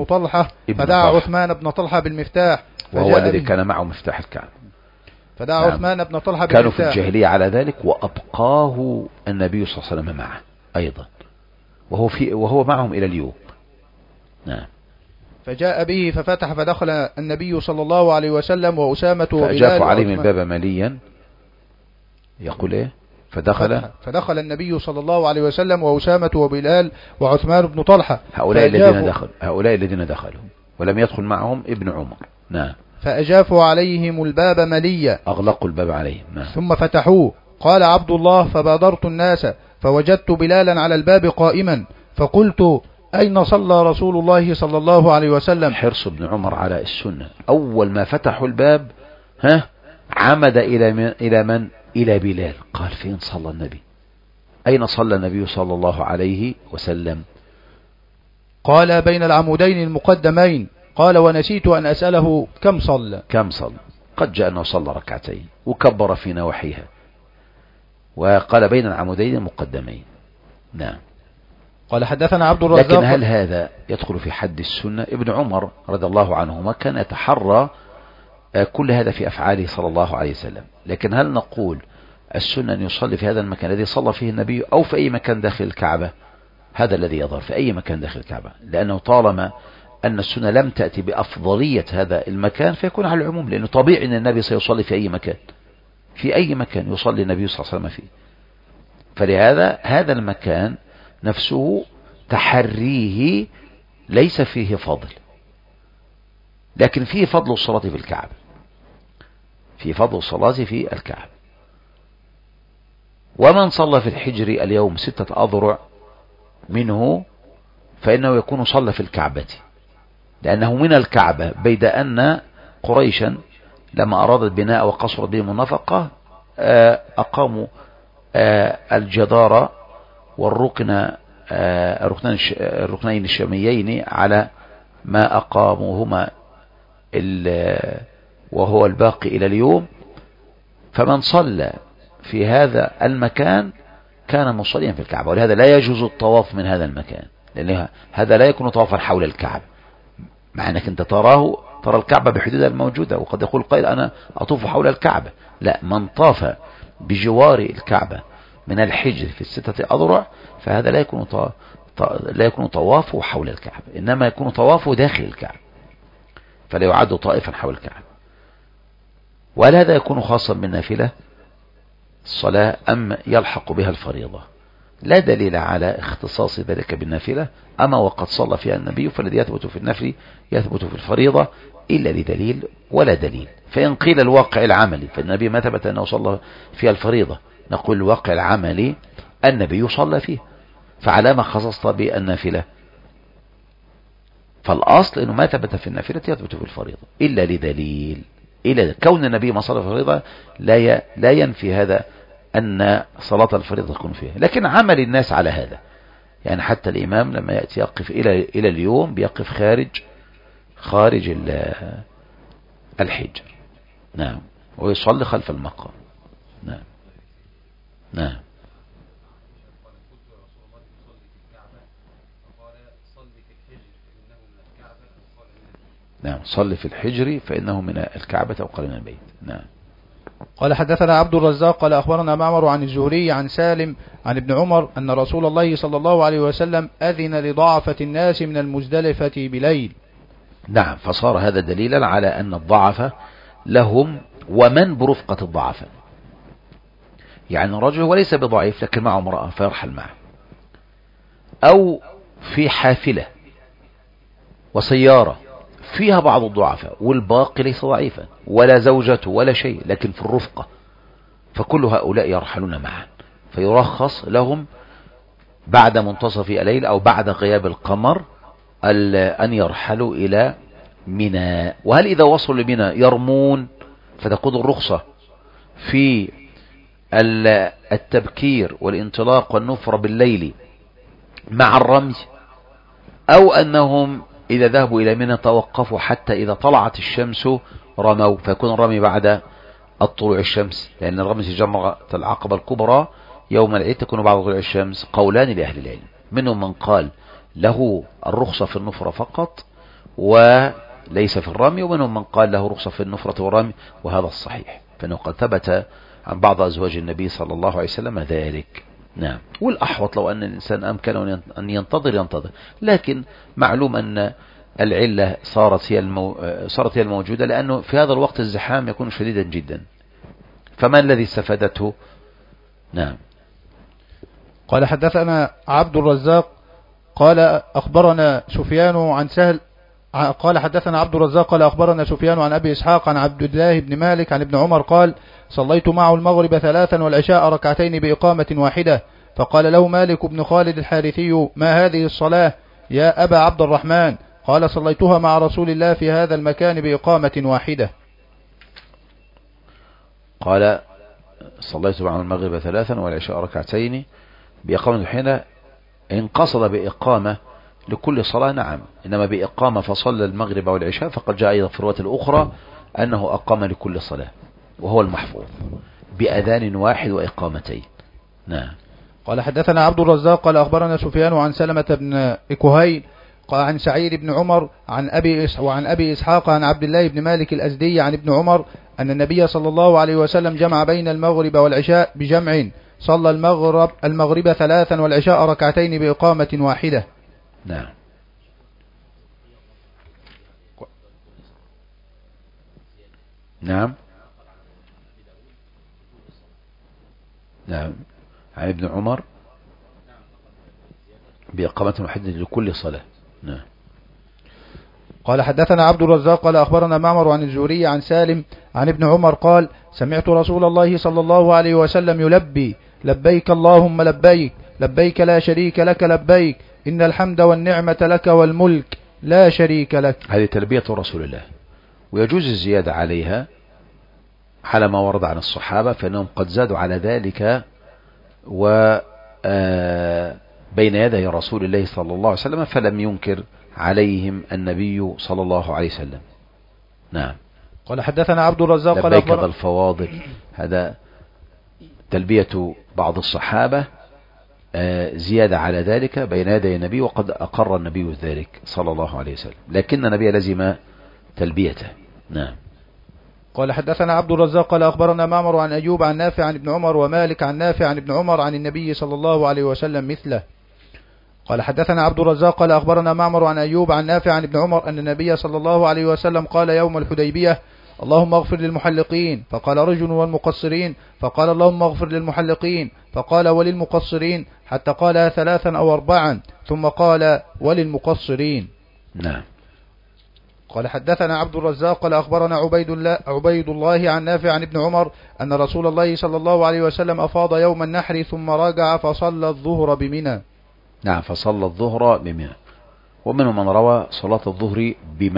S2: بن طلحة بالمفتاح،
S1: وهو الذي كان معه مفتاح الكعبة.
S2: فدعا نعم. عثمان بن طلحة
S1: كانوا في الجاهلية على ذلك، وأبقاه النبي صلى الله عليه وسلم معه أيضا، وهو معهم إلى اليوم. نعم.
S2: فجاء به ففتح فدخل النبي صلى الله عليه وسلم وأسامة وبلال
S1: فأجافوا عليه من باب مليا. يقول ايه؟
S2: فدخل النبي صلى الله عليه وسلم وأسامة وبلال وعثمان بن طلحة.
S1: هؤلاء الذين دخلوا ولم يدخل معهم ابن عمر. نعم.
S2: فأجافوا عليهم الباب مليا،
S1: أغلقوا الباب عليهم. نعم.
S2: ثم فتحوه. قال عبد الله فبادرت الناس فوجدت بلالا على الباب قائما فقلت أين صلى رسول الله صلى الله عليه وسلم؟
S1: حرص ابن عمر على السنة، أول ما فتحوا الباب عمد إلى من؟ إلى بلال. قال فين صلى النبي؟ أين صلى النبي صلى الله عليه وسلم؟
S2: قال بين العمودين المقدمين. قال ونسيت أن أسأله كم صلى.
S1: قد جاء أنه صلى ركعتين وكبر في نواحيها، وقال بين العمودين المقدمين. نعم.
S2: قال حدثنا عبد الرزاق.
S1: لكن هل هذا يدخل في حد السنة؟ ابن عمر رضي الله عنهما كان يتحرى كل هذا في أفعاله صلى الله عليه وسلم، لكن هل نقول السنة أن يصلي في هذا المكان الذي صلى فيه النبي أو في أي مكان داخل الكعبة؟ هذا الذي يظهر، في أي مكان داخل الكعبة، لأنه طالما أن السنة لم تأتي بأفضلية هذا المكان فيكون على العموم، لأنه طبيعي أن النبي سيصلي في أي مكان، في أي مكان يصلي النبي صلى الله عليه وسلم فيه. فلهذا هذا المكان نفسه تحريه ليس فيه فضل، لكن فيه فضل الصلاة في الكعبة، في فضل الصلاة في الكعبة. ومن صلى في الحجر اليوم 6 أذرع منه فإنه يكون صلى في الكعبة، لأنه من الكعبة، بيد أن قريشا لما أرادت بناء وقصرت بهم النفقة أقاموا الجدار الركنين الشاميين على ما أقاموهما وهو الباقي إلى اليوم. فمن صلى في هذا المكان كان مصليا في الكعبة، ولهذا لا يجوز الطواف من هذا المكان، لأن هذا لا يكون طوافا حول الكعبة، مع أنك أنت ترى الكعبة بحدودها الموجودة، وقد يقول قائل أنا أطوف حول الكعبة. لا، من طاف بجوار الكعبة من الحجر في الستة أذرع فهذا لا يكون طوافه حول الكعبة، إنما يكون طوافه داخل الكعبة، فلا يعد طائفا حول الكعبة. وهل هذا يكون خاصا بالنافلة الصلاة أم يلحق بها الفريضة؟ لا دليل على اختصاص ذلك بالنافلة، أما وقد صلى فيها النبي فالذي يثبت في النفل يثبت في الفريضة إلا لدليل ولا دليل. فإن قيل الواقع العملي فالنبي ما ثبت أنه صلى فيها الفريضة، نقول الواقع العملي النبي صلى فيه، فعلى ما خصصت بالنافلة؟ فالأصل أنه ما ثبت في النافلة يثبت في الفريضة إلا لدليل. كون النبي ما صلى في الفريضة لا ينفي هذا أن صلاة الفريضة تكون فيها، لكن عمل الناس على هذا. يعني حتى الإمام لما يأتي يقف إلى اليوم بيقف خارج الحجر، نعم، ويصلي خلف المقام. نعم نعم. نعم، صلي في الحجر فإنه من الكعبة أو قال من البيت. نعم.
S2: قال حدثنا عبد الرزاق قال أخبرنا معمر عن الزهري عن سالم عن ابن عمر أن رسول الله صلى الله عليه وسلم أذن لضعفة الناس من المزدلفة بليل.
S1: نعم، فصار هذا دليلا على أن الضعفة لهم ومن برفقة الضعفة. يعني الرجل وليس بضعيف لكن معه امرأة فيرحل معه، أو في حافلة وسيارة فيها بعض الضعفاء والباقي ليس ضعيفا ولا زوجته ولا شيء لكن في الرفقة، فكل هؤلاء يرحلون معا، فيرخص لهم بعد منتصف الليل أو بعد غياب القمر أن يرحلوا إلى منى. وهل إذا وصلوا لمنى يرمون فتكون الرخصة في التبكير والانطلاق والنفر بالليل مع الرمي، أو أنهم إذا ذهبوا إلى منى توقفوا حتى إذا طلعت الشمس رموا، فيكون الرمي بعد الطلوع الشمس، لأن الرمي في جمرة العقبة الكبرى يوم العيد تكون بعد طلوع الشمس. قولان لأهل العلم، منهم من قال له الرخصة في النفرة فقط وليس في الرمي، ومنهم من قال له رخصة في النفرة والرمي، وهذا الصحيح، فإنه قد ثبت عن بعض أزواج النبي صلى الله عليه وسلم ذلك. نعم. والأحوط لو أن الإنسان أمكنه أن ينتظر، لكن معلوم أن العلة صارت هي الموجودة، لأنه في هذا الوقت الزحام يكون شديدا جدا، فما الذي استفادته؟ نعم.
S2: قال حدثنا عبد الرزاق قال أخبرنا سفيان عن سهل قال حدثنا عبد الرزاق قال أخبرنا سفيان عن أبي إسحاق عن عبد الله بن مالك عن ابن عمر قال صليت معه المغرب 3 والعشاء 2 بإقامة واحدة، فقال له مالك بن خالد الحارثي ما هذه الصلاة يا أبا عبد الرحمن؟ قال صليتها مع رسول الله في هذا المكان بإقامة واحدة.
S1: قال صليت معه المغرب 3 والعشاء 2 بإقامة حين إن قصد بإقامة لكل صلاة نعم، إنما بإقامة فصلى المغرب والعشاء فقد جاء أيضا في الرواية الأخرى أنه أقام لكل صلاة، وهو المحفوظ بأذان واحد وإقامتين. نعم.
S2: قال حدثنا عبد الرزاق قال أخبرنا سفيان عن سلمة بن كهيل قال عن سعيد بن عمر عن أبي إسحاق عن عبد الله بن مالك الأزدي عن ابن عمر أن النبي صلى الله عليه وسلم جمع بين المغرب والعشاء بجمع، صلى المغرب 3 والعشاء 2 بإقامة واحدة.
S1: نعم. نعم. نعم. عن ابن عمر بإقامة واحدة لكل صلاة. نعم.
S2: قال حدثنا عبد الرزاق قال أخبرنا معمر عن الزهري عن سالم عن ابن عمر قال سمعت رسول الله صلى الله عليه وسلم يلبي لبيك اللهم لبيك لبيك لا شريك لك لبيك إن الحمد والنعمة لك والملك لا شريك لك.
S1: هذه تلبية رسول الله، ويجوز الزيادة عليها على ما ورد عن الصحابة، فإنهم قد زادوا على ذلك و بين يدي رسول الله صلى الله عليه وسلم، فلم ينكر عليهم النبي صلى الله عليه وسلم. نعم.
S2: قال حدثنا عبد الرزاق قال
S1: لبيك ذا الفواضل، هذا تلبية بعض الصحابة زيادة على ذلك بين يدي النبي، وقد أقر النبي ذلك صلى الله عليه وسلم، لكن النبي لزم تلبيته. نعم.
S2: قال حدثنا عبد الرزاق قال أخبرنا معمر عن أيوب عن نافع عن ابن عمر ومالك عن نافع عن ابن عمر عن النبي صلى الله عليه وسلم مثله. قال حدثنا عبد الرزاق قال أخبرنا معمر عن أيوب عن نافع عن ابن عمر أن النبي صلى الله عليه وسلم قال يوم الحديبية: اللهم اغفر للمحلقين. فقال رجل: والمقصرين؟ فقال: اللهم اغفر للمحلقين. فقال: وللمقصرين؟ حتى قال 3 أو 4، ثم قال: وللمقصرين.
S1: نعم.
S2: قال حدثنا عبد الرزاق قال أخبرنا عبيد الله عن نافع عن ابن عمر أن رسول الله صلى الله عليه وسلم أفاض يوم النحر ثم رجع فصلى الظهر بمنى.
S1: نعم، فصلى الظهر بمنى. ومنهم من روى صلاة الظهر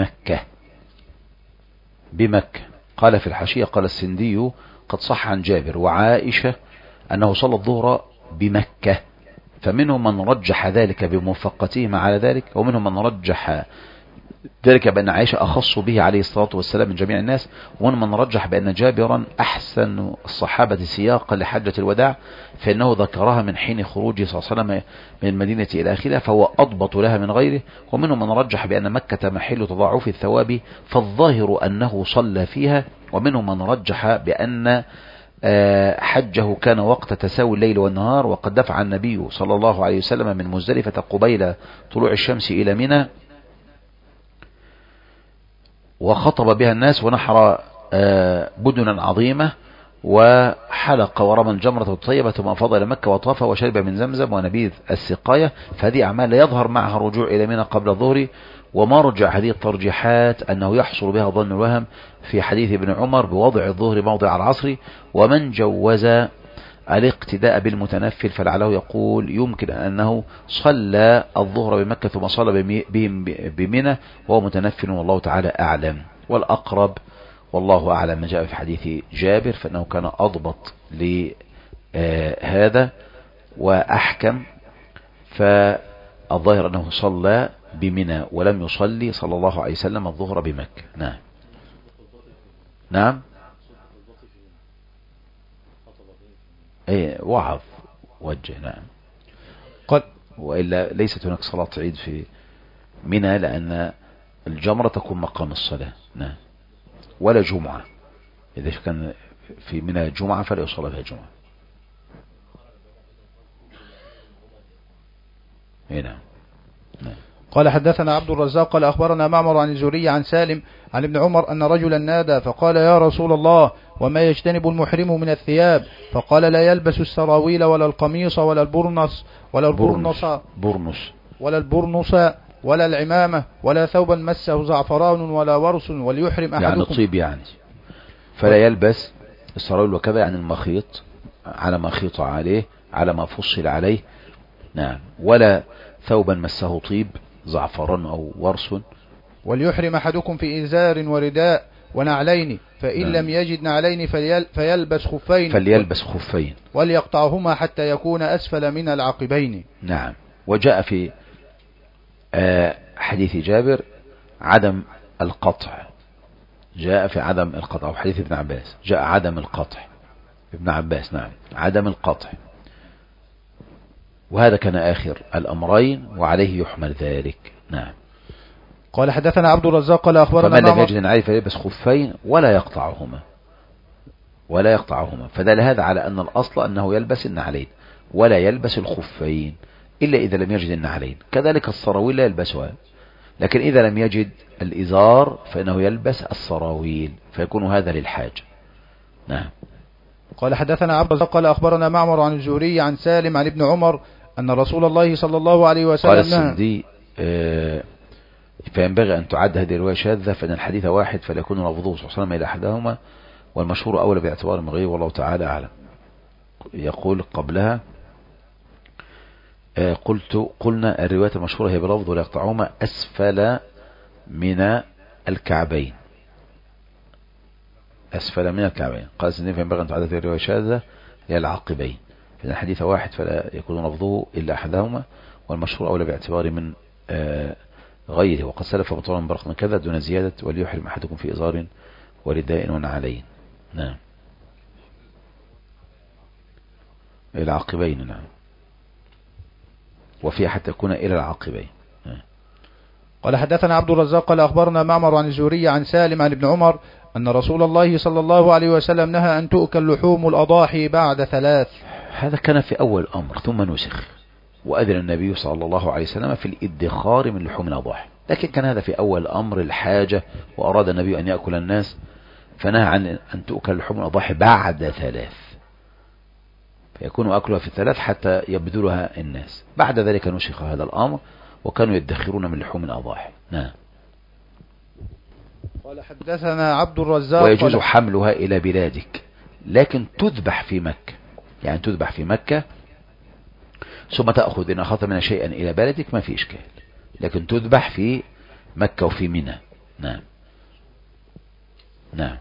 S1: بمكة. قال في الحاشية قال السندي: قد صح عن جابر وعائشة أنه صلى الظهر بمكة، فمنهم من رجح ذلك بموافقتهم على ذلك، ومنهم من رجح ذلك بأن عائشة أخص به عليه الصلاة والسلام من جميع الناس، ومن من رجح بأن جابرا أحسن الصحابة سياقا لحجة الوداع، فإنه ذكرها من حين خروجه صلى الله عليه وسلم من المدينة إلى آخرها، فهو أضبط لها من غيره. ومنهم من رجح بأن مكة محل تضاعف الثواب، فالظاهر أنه صلى فيها. ومنهم من رجح بأن حجه كان وقت تساوي الليل والنهار، وقد دفع النبي صلى الله عليه وسلم من مزدلفة قبيل طلوع الشمس إلى منى، وخطب بها الناس، ونحر بدنا عظيمة، وحلق ورمى الجمرة الطيبة، ثم أفاض إلى مكة وطاف وشرب من زمزم ونبيذ السقاية. فهذه أعمال لا يظهر معها الرجوع إلى منى قبل الظهر. وما رجع هذه الترجيحات أنه يحصل بها ظن الوهم في حديث ابن عمر بوضع الظهر موضع العصر. ومن جوز الاقتداء بالمتنفل فلعله يقول يمكن أنه صلى الظهر بمكة ثم صلى بهم بمنى وهو متنفل، والله تعالى أعلم. والأقرب والله أعلم ما جاء في حديث جابر، فإنه كان أضبط لهذا وأحكم، فالظاهر أنه صلى بمنى ولم يصلي صلى الله عليه وسلم الظهر بمكة. نعم. نعم. ايه، وعظ وجه. نعم. وإلا ليست هناك صلاة عيد في منى، لأن الجمرة تكون مقام الصلاة. نعم. ولا جمعة، إذا كان في منى جمعة فلا يصلى بها جمعة. نعم. نعم.
S2: قال حدثنا عبد الرزاق قال أخبرنا معمر عن الزهري عن سالم عن ابن عمر أن رجلا نادى فقال: يا رسول الله، وما يجتنب المحرم من الثياب؟ فقال: لا يلبس السراويل ولا القميص ولا البرنس ولا العمامة ولا ثوبا مسه زعفران ولا ورس، وليحرم أحدكم
S1: يعني طيب، يعني فلا يلبس السراويل وكذا، يعني المخيط على ما خيط عليه على ما فصل عليه. نعم. ولا ثوبا مسه طيب زعفران أو ورس.
S2: وليحرم أحدكم في إزار ورداء ونعلين، فإن لم يجد نعلين فليلبس خفين وليقطعهما حتى يكون أسفل من العقبين.
S1: نعم. وجاء في حديث جابر عدم القطع، جاء في عدم القطع، وحديث ابن عباس جاء عدم القطع، ابن عباس. نعم، عدم القطع، وهذا كان آخر الأمرين وعليه يحمل ذلك. نعم.
S2: قال حدثنا عبد الرزاق قال أخبرنا
S1: فمن لم يجد نعلين فليلبس خفين ولا يقطعهما، فدل هذا على أن الأصل أنه يلبس النعلين ولا يلبس الخفين إلا إذا لم يجد النعلين. كذلك السراويل لا يلبسها، لكن إذا لم يجد الإزار فإنه يلبس السراويل، فيكون هذا للحاجة. نعم.
S2: قال حدثنا عبد الرزاق قال أخبرنا معمر عن الزهري عن سالم عن ابن عمر أن رسول الله صلى الله عليه وسلم
S1: قال السندي فينبغي أن تعد هذه الرواية شاذة، فإن الحديث واحد فلا يكون لفظه صلى الله عليه وسلم إلى أحدهما، والمشهور أولى باعتبار المغير، والله تعالى أعلم. يقول قبلها قلنا الرواية المشهورة هي بلفظ ولا يقطعهما أسفل من الكعبين، أسفل من الكعبين. قال السندي فينبغي أن تعدد الرواية شاذة هي العقبين، فإن الحديث واحد فلا يكون لفظه إلا أحدهما، والمشهور أولى باعتبار من غيره. وقد سلف بطولا برق من كذا دون زيادة، وليحرم أحدكم في إزار ورداء ونعلين. نعم، العقبين. نعم، وفي حتى يكون إلى العقبين.
S2: قال حدثنا عبد الرزاق قال أخبرنا معمر عن الزهري عن سالم عن ابن عمر أن رسول الله صلى الله عليه وسلم نهى أن تؤكل لحوم الأضاحي بعد 3.
S1: هذا كان في أول الأمر ثم نسخ، وأذن النبي صلى الله عليه وسلم في الادخار من لحوم الأضاحي، لكن كان هذا في أول الأمر الحاجة، وأراد النبي أن يأكل الناس فنهى عن أن تؤكل لحوم الأضاحي بعد 3، فيكون أكلها في 3 حتى يبذلها الناس. بعد ذلك نسخ هذا الأمر وكانوا يدخرون من لحوم الأضاحي. نعم.
S2: قال حدثنا عبد الرزاق
S1: ويجوز حملها إلى بلادك، لكن تذبح في مكة، يعني تذبح في مكة ثم تأخذ إن أخذت منها شيئا إلى بلدك ما في إشكال، لكن تذبح في مكة وفي منى. نعم. نعم،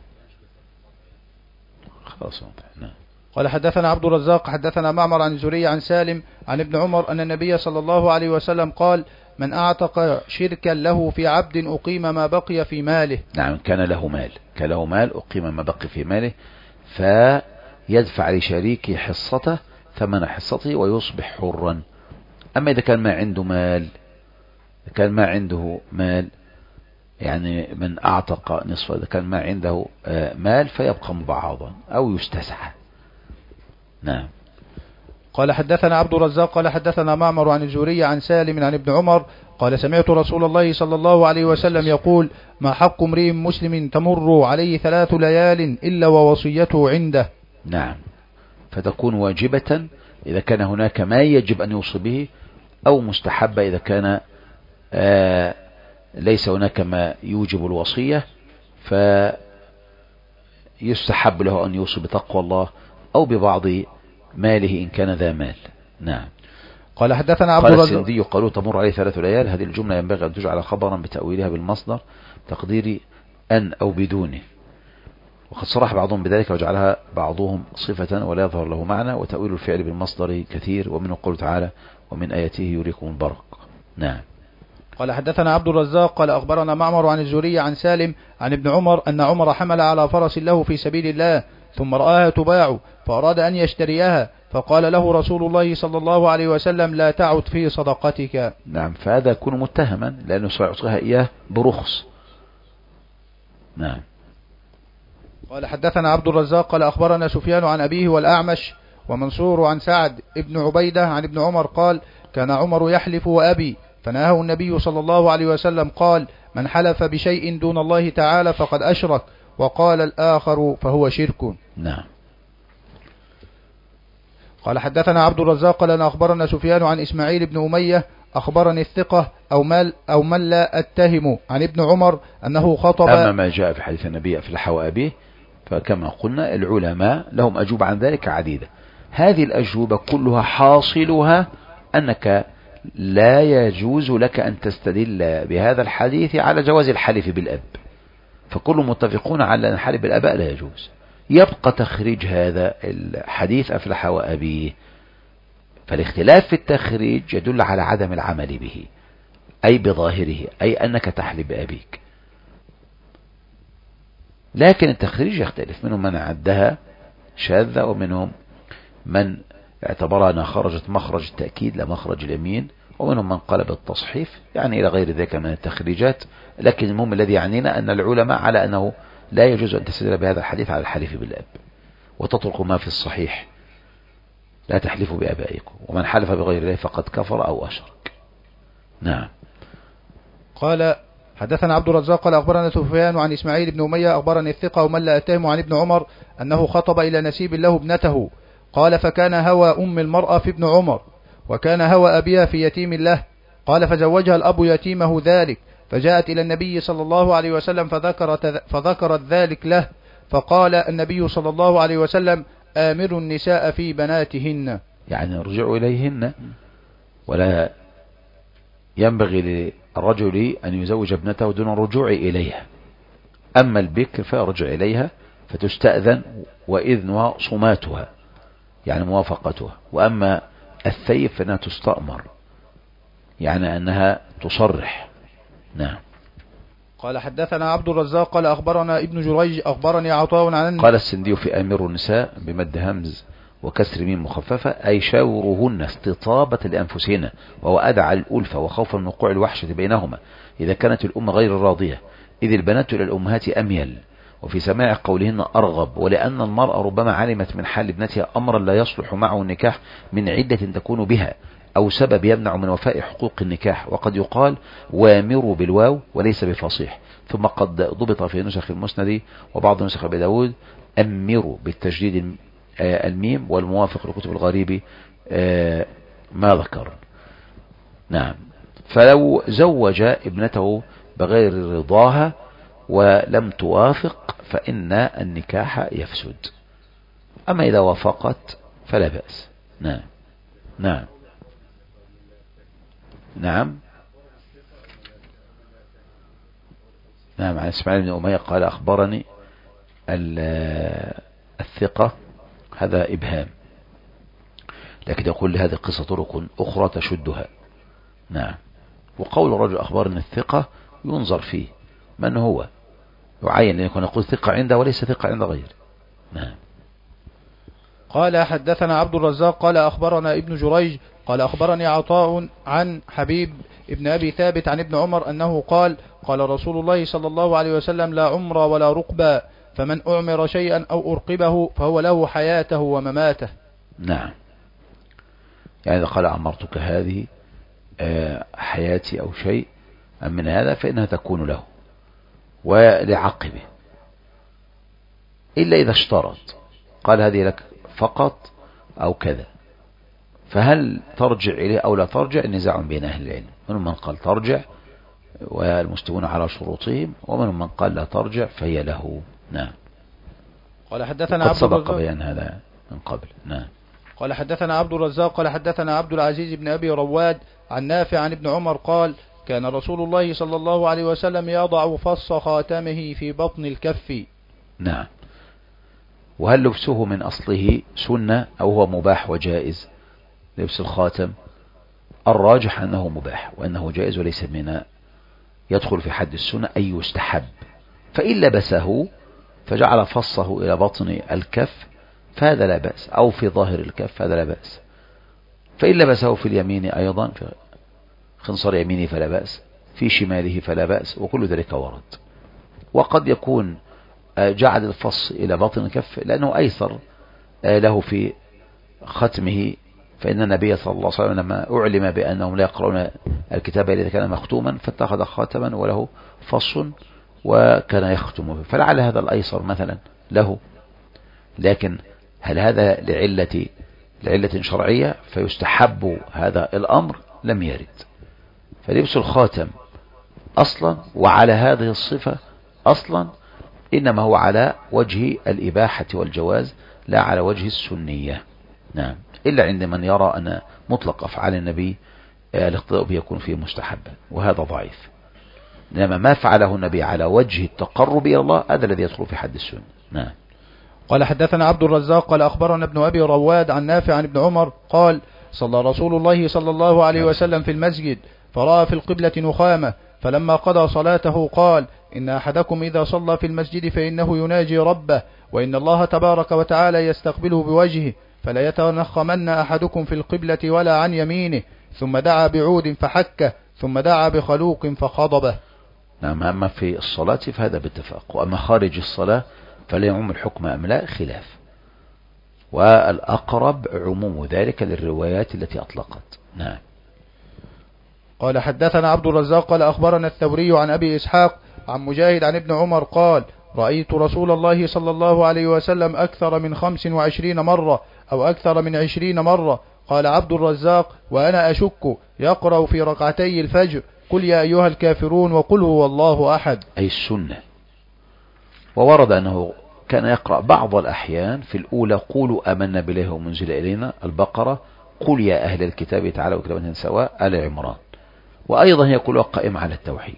S1: خلاص. نعم.
S2: قال حدثنا عبد الرزاق حدثنا معمر عن الزهري عن سالم عن ابن عمر أن النبي صلى الله عليه وسلم قال: من أعتق شركا له في عبد أقيم ما بقي في ماله.
S1: نعم، كان له مال أقيم ما بقي في ماله، فيدفع لشريكه حصته ثمن حصته ويصبح حرا. أما إذا كان ما عنده مال، يعني من أعتق نصف، إذا كان ما عنده مال فيبقى مبعضا أو يستسعى. نعم.
S2: قال حدثنا عبد الرزاق قال حدثنا معمر عن الزهري عن سالم عن ابن عمر قال: سمعت رسول الله صلى الله عليه وسلم يقول: ما حق امرئ مسلم تمر عليه 3 ليال إلا ووصيته عنده.
S1: نعم، فتكون واجبة إذا كان هناك ما يجب أن يوصي به، أو مستحبة إذا كان ليس هناك ما يوجب الوصية، فيستحب له أن يوصي بتقوى الله أو ببعض ماله إن كان ذا مال. نعم.
S2: قال حدثنا عبد
S1: الرزاق قال السندي قالوا تمر عليه 3 ليال، هذه الجملة ينبغي أن تجعل خبرا بتأويلها بالمصدر تقدير أن أو بدونه، وقد صرح بعضهم بذلك وجعلها بعضهم صفة ولا يظهر له معنى، وتأويل الفعل بالمصدر كثير، ومنه قوله تعالى: ومن آياته يريكم البرق. نعم.
S2: قال حدثنا عبد الرزاق قال أخبرنا معمر عن الزهري عن سالم عن ابن عمر أن عمر حمل على فرس له في سبيل الله ثم رآها تباع فأراد أن يشتريها، فقال له رسول الله صلى الله عليه وسلم: لا تعد في صدقتك.
S1: نعم، فهذا يكون متهما لأنه سيعطيها إياه برخص. نعم.
S2: قال حدثنا عبد الرزاق قال أخبرنا سفيان عن أبيه والأعمش ومنصور عن سعد ابن عبيدة عن ابن عمر قال: كان عمر يحلف وأبي، فنهاه النبي صلى الله عليه وسلم قال: من حلف بشيء دون الله تعالى فقد أشرك، وقال الآخر: فهو شرك.
S1: نعم.
S2: قال حدثنا عبد الرزاق قال أخبرنا سفيان عن إسماعيل بن أمية أخبرني الثقة أو من لا أتهم عن ابن عمر أنه خطب.
S1: أما ما جاء في حديث النبي في الحوى أبيه فكما قلنا العلماء لهم أجوبة عن ذلك عديدة، هذه الأجوبة كلها حاصلها أنك لا يجوز لك أن تستدل بهذا الحديث على جواز الحلف بالأب، فكل متفقون على أن الحلف بالآباء لا يجوز. يبقى تخريج هذا الحديث أفلح وأبيه، فالاختلاف في التخريج يدل على عدم العمل به، أي بظاهره، أي أنك تحلف بأبيك، لكن التخريج يختلف، منهم من عدها شاذة ومنهم من اعتبرها أنها خرجت مخرج التأكيد لا مخرج اليمين، ومنهم من قال بالتصحيف، يعني إلى غير ذلك من التخريجات. لكن المهم الذي يعنينا أن العلماء على أنه لا يجوز أن تستدل بهذا الحديث على الحلف بالأب، وتترك ما في الصحيح: لا تحلفوا بآبائكم، ومن حلف بغير الله فقد كفر أو أشرك. نعم.
S2: قال حدثنا عبد الرزاق قال أخبرنا سفيان عن إسماعيل بن أمية أخبرني الثقة ومن لا أتهم عن ابن عمر أنه خطب إلى نسيب له ابنته، قال: فكان هوى أم المرأة في ابن عمر، وكان هوى أبيها في يتيم له، قال: فزوجها الأب يتيمه ذلك، فجاءت إلى النبي صلى الله عليه وسلم فذكرت ذلك له، فقال النبي صلى الله عليه وسلم: آمروا النساء في بناتهن،
S1: يعني ارجعوا إليهن ولا ينبغي للرجل أن يزوج ابنته دون الرجوع إليها. أما البكر فيرجع إليها فتستأذن وإذنها صماتها يعني موافقتها، وأما الثيب فإنها تستأمر يعني أنها تصرح. نعم.
S2: قال حدثنا عبد الرزاق قال أخبرنا ابن جريج أخبرني عطاء عن
S1: قال السندي في أمير النساء بمد همز وكسر ميم مخففة أي شاوروهن استطابة لأنفسهن، وهو أدعى الألفة وخوفا من وقوع الوحشة بينهما إذا كانت الأم غير راضية، إذ البنات إلى الأمهات أميل، وفي سماع قولهن أرغب، ولأن المرأة ربما علمت من حال ابنتها أمرا لا يصلح معه النكاح من عدة تكون بها أو سبب يمنع من وفاء حقوق النكاح، وقد يقال وامروا بالواو وليس بفصيح. ثم قد ضبط في نسخ المسند وبعض نسخ أبي داود أمروا بالتجديد الميم، والموافق لكتب الغريب ما ذكر. نعم. فلو زوج ابنته بغير رضاها ولم توافق فإن النكاح يفسد، أما إذا وافقت فلا بأس. نعم. نعم. نعم. نعم. عن إسماعيل بن أمية قال أخبرني الثقة، هذا إبهام، لكن يقول لهذه القصة طرق أخرى تشدها. نعم. وقول الرجل أخبرني الثقة ينظر فيه من هو، يعين لأن يكون يقول ثقة عنده وليس ثقة عند غيره. نعم.
S2: قال حدثنا عبد الرزاق قال أخبرنا ابن جريج قال أخبرني عطاء عن حبيب ابن أبي ثابت عن ابن عمر أنه قال قال رسول الله صلى الله عليه وسلم لا عمر ولا رقبة، فمن أعمر شيئا أو أرقبه فهو له حياته ومماته.
S1: نعم. يعني إذا قال عمرتك هذه حياتي أو شيء من هذا فإنها تكون له ولعقبه، إلا إذا اشترط قال هذه لك فقط أو كذا، فهل ترجع إليه أو لا ترجع النزاع بين أهل العلم، منهم من قال ترجع والمستوون على شروطهم، ومنهم من قال لا ترجع فهي له. نعم.
S2: قال حدثنا
S1: قد
S2: عبد
S1: سبق بيان هذا من قبل. نعم.
S2: قال حدثنا عبد الرزاق قال حدثنا عبد العزيز بن أبي رواد عن نافع عن ابن عمر قال كان رسول الله صلى الله عليه وسلم يضع فص خاتمه في بطن الكف.
S1: نعم. وهل لبسه من أصله سنة أو هو مباح وجائز؟ لبس الخاتم الراجح أنه مباح وأنه جائز وليس من يدخل في حد السنة أي يستحب، فإن لبسه فجعل فصه إلى بطن الكف فهذا لا بأس، أو في ظاهر الكف هذا لا بأس، فإن لبسه في اليمين أيضا في خنصر يمينه فلا بأس، في شماله فلا بأس، وكل ذلك ورد. وقد يكون جعل الفص إلى بطن الكف لأنه أيسر له في ختمه، فإن النبي صلى الله عليه وسلم لما أعلم بأنهم لا يقرؤون الكتاب إذا كان مختوما فاتخذ خاتما وله فص وكان يختم به، فلعل هذا الأيسر مثلا له. لكن هل هذا لعلة شرعية فيستحب هذا الأمر؟ لم يرد. فلبس الخاتم أصلا وعلى هذه الصفة أصلا إنما هو على وجه الإباحة والجواز لا على وجه السنية. نعم. إلا عند من يرى أن مطلق أفعال النبي الاقتداء به يكون فيه مستحبا، وهذا ضعيف. إنما ما فعله النبي على وجه التقرب إلى الله هذا الذي يدخل في حد السنة. نعم.
S2: قال حدثنا عبد الرزاق قال أخبرنا ابن أبي رواد عن نافع عن ابن عمر قال صلى رسول الله صلى الله عليه وسلم في المسجد فرأى في القبلة نخامة، فلما قضى صلاته قال إن أحدكم إذا صلى في المسجد فإنه يناجي ربه، وإن الله تبارك وتعالى يستقبله بوجهه، فلا يتنخمن أحدكم في القبلة ولا عن يمينه. ثم دعا بعود فحكه، ثم دعا بخلوق فخضبه.
S1: نعم. أما في الصلاة فهذا باتفاق، وأما خارج الصلاة فلا يعم الحكم أم لا خلاف، والأقرب عموم ذلك للروايات التي أطلقت. نعم.
S2: قال حدثنا عبد الرزاق قال أخبرنا الثوري عن أبي إسحاق عن مجاهد عن ابن عمر قال رأيت رسول الله صلى الله عليه وسلم أكثر من 25 مرة أو أكثر من 20 مرة. قال عبد الرزاق وأنا أشك يقرأ في ركعتي الفجر قل يا أيها الكافرون وقل هو الله أحد،
S1: أي السنة. وورد أنه كان يقرأ بعض الأحيان في الأولى قولوا آمنا بالله ومنزل إلينا البقرة، قل يا أهل الكتاب تعالوا كلمة سواء آل عمران، وأيضا هي كلها قائمة على التوحيد.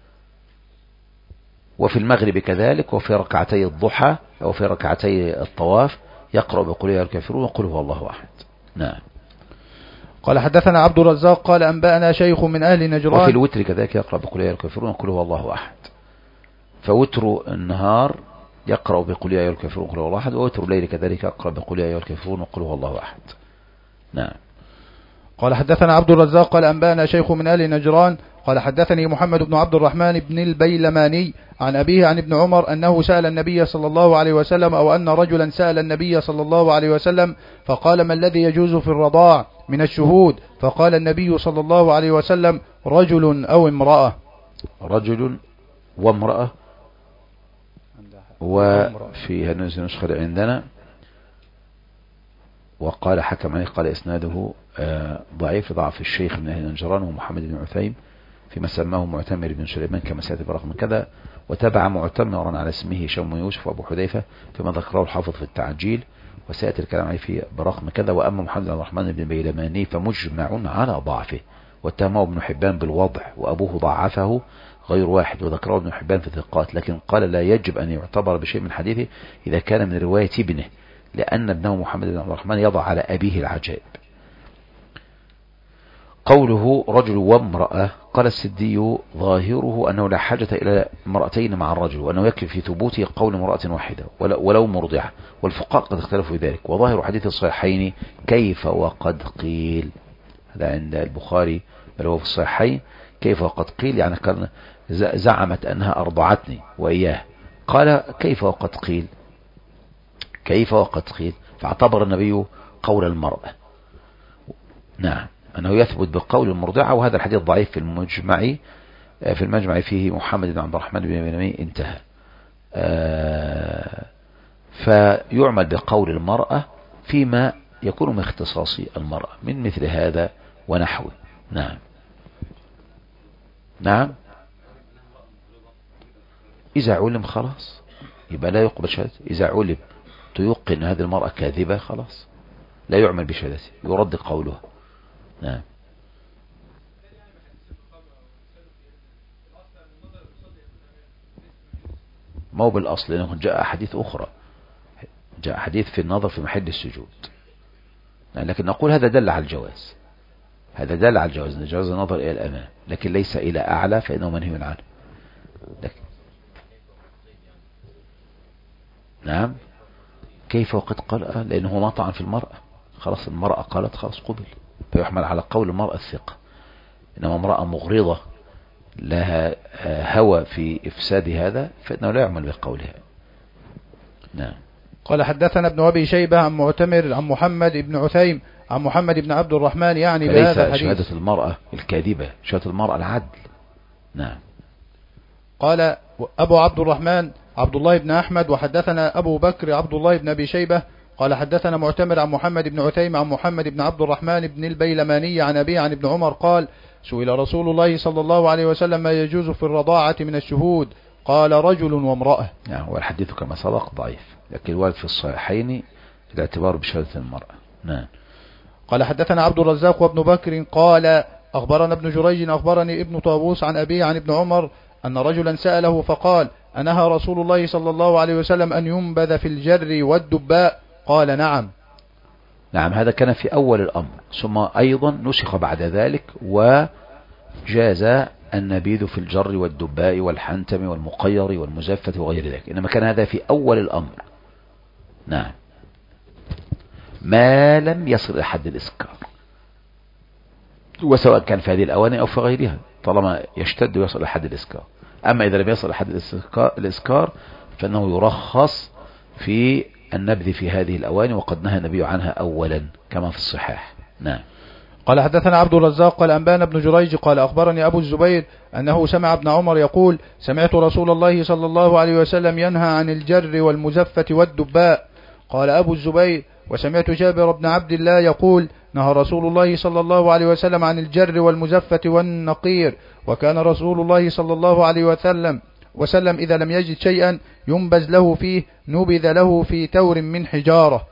S1: وفي المغرب كذلك، وفي ركعتي الضحى وفي ركعتي الطواف يقرأ بقل يا الكافرون وقل هو الله أحد. نعم.
S2: قال حدثنا عبد الرزاق قال أنبأنا شيخ من أهل نجران.
S1: وفي الوتر كذلك يقرأ بقل يا الكافرون وقل هو الله أحد. فوتر النهار يقرأ بقل يا الكافرون وقل هو الله أحد، ووتر الليل كذلك يقرأ بقل يا الكافرون وقل هو الله أحد. نعم.
S2: قال حدثنا عبد الرزاق قال أنبأنا شيخ من أهل نجران قال حدثني محمد بن عبد الرحمن بن البيلماني عن أبيه عن ابن عمر أنه سأل النبي صلى الله عليه وسلم، أو أن رجلا سأل النبي صلى الله عليه وسلم فقال: ما الذي يجوز في الرضاع من الشهود؟ فقال النبي صلى الله عليه وسلم: رجل أو امرأة.
S1: رجل وامرأة. وفي هذه النسخة عندنا وقال حكم عليه قال إسناده ضعيف ضعف الشيخ من أهل نجران ومحمد بن عثيم فيما سماه معتمر بن سليمان كما سيأتي برقم كذا، وتابع معتمرا على اسمه هشام بن يوسف وأبو حذيفة فيما ذكره الحافظ في التعجيل، وسيأتي الكلام عليه في برقم كذا. وأما محمد بن الرحمن بن بيلماني فمجمع على ضعفه، واتهمه ابن حبان بالوضع، وأبوه ضعفه غير واحد، وذكره ابن حبان في الثقات، لكن قال لا يجب أن يعتبر بشيء من حديثه إذا كان من رواية ابنه، لأن ابنه محمد بن عبد الرحمن يضع على أبيه العجائب. قوله رجل وامرأة، قال السدي ظاهره أنه لا حاجة إلى امرأتين مع الرجل، وأنه يكفي في ثبوته قول امرأة واحدة ولو مرضعة، والفقهاء قد اختلفوا في ذلك. وظاهر حديث الصحيحين كيف وقد قيل، هذا عند البخاري بل هو في الصحيحين، كيف وقد قيل يعني كان زعمت أنها أرضعتني وإياه، قال كيف وقد قيل، كيف وقد قيل، فاعتبر النبي قول المرأة. نعم، أنه يثبت بقول المرضعة، وهذا الحديث ضعيف في المجمع فيه محمد بن عبد الرحمن بن بيلماني انتهى. فيعمل بقول المرأة فيما يكون من اختصاص المرأة من مثل هذا ونحوه. نعم. نعم، إذا علم خلاص يبقى لا يقبل شهادته. إذا علم تيقن هذه المرأة كاذبة خلاص لا يعمل بشهادته، يرد قولها. نعم. ما هو بالأصل، لأنه جاء حديث أخرى، جاء حديث في النظر في محل السجود، لكن نقول هذا دل على الجواز، هذا دل على الجواز، جواز النظر إلى الأمام، لكن ليس إلى أعلى فإنه منهي عنه. نعم. كيف وقد قال؟ لأنه ما طعن في المرأة، خلاص المرأة قالت خلاص قبل، فيحمل على قول المرأة الثقة. إنما امرأة مغرضة لها هوى في إفساد هذا فإنه لا يعمل بقولها. نعم.
S2: قال حدثنا ابن أبي شيبة عن معتمر عن محمد بن عثيم عن محمد بن عبد الرحمن يعني بهذا الحديث.
S1: شهادة المرأة الكاذبة، شهادة المرأة العدل. نعم.
S2: قال أبو عبد الرحمن عبد الله بن أحمد وحدثنا أبو بكر عبد الله بن أبي شيبة قال حدثنا معتمر عن محمد بن عثيم عن محمد بن عبد الرحمن بن البيلماني عن أبي عن ابن عمر قال: سئل رسول الله صلى الله عليه وسلم ما يجوز في الرضاعة من الشهود؟ قال: رجل وامرأة.
S1: نعم. والحديث كما سبق ضعيف، لكن الوارد في الصحيحين الاعتبار بشهادة المرأة. نعم.
S2: قال حدثنا عبد الرزاق وابن بكر قال أخبرنا ابن جريج أخبرني ابن طاووس عن أبي عن ابن عمر أن رجلا سأله فقال: أنهى رسول الله صلى الله عليه وسلم أن ينبذ في الجر والدباء؟ قال: نعم.
S1: نعم، هذا كان في أول الأمر، ثم أيضا نسخ بعد ذلك وجاز النبيذ في الجر والدباء والحنتم والمقير والمزفة وغير ذلك، إنما كان هذا في أول الأمر. نعم، ما لم يصل إلى حد الإسكار، وسواء كان في هذه الأواني أو في غيرها، طالما يشتد ويصل إلى حد الإسكار. أما إذا لم يصل إلى حد الإسكار فإنه يرخص في النبذ في هذه الأواني، وقد نهى النبي عنها أولا كما في الصحاح. نعم.
S2: قال حدثنا عبد الرزاق قال أنبانا ابن جريج قال أخبرني أبو الزبير أنه سمع ابن عمر يقول: سمعت رسول الله صلى الله عليه وسلم ينهى عن الجر والمزفة والدباء. قال أبو الزبير: وسمعت جابر بن عبد الله يقول: نهى رسول الله صلى الله عليه وسلم عن الجر والمزفة والنقير، وكان رسول الله صلى الله عليه وسلم إذا لم يجد شيئا ينبذ له فيه نبذ له في تور من حجارة.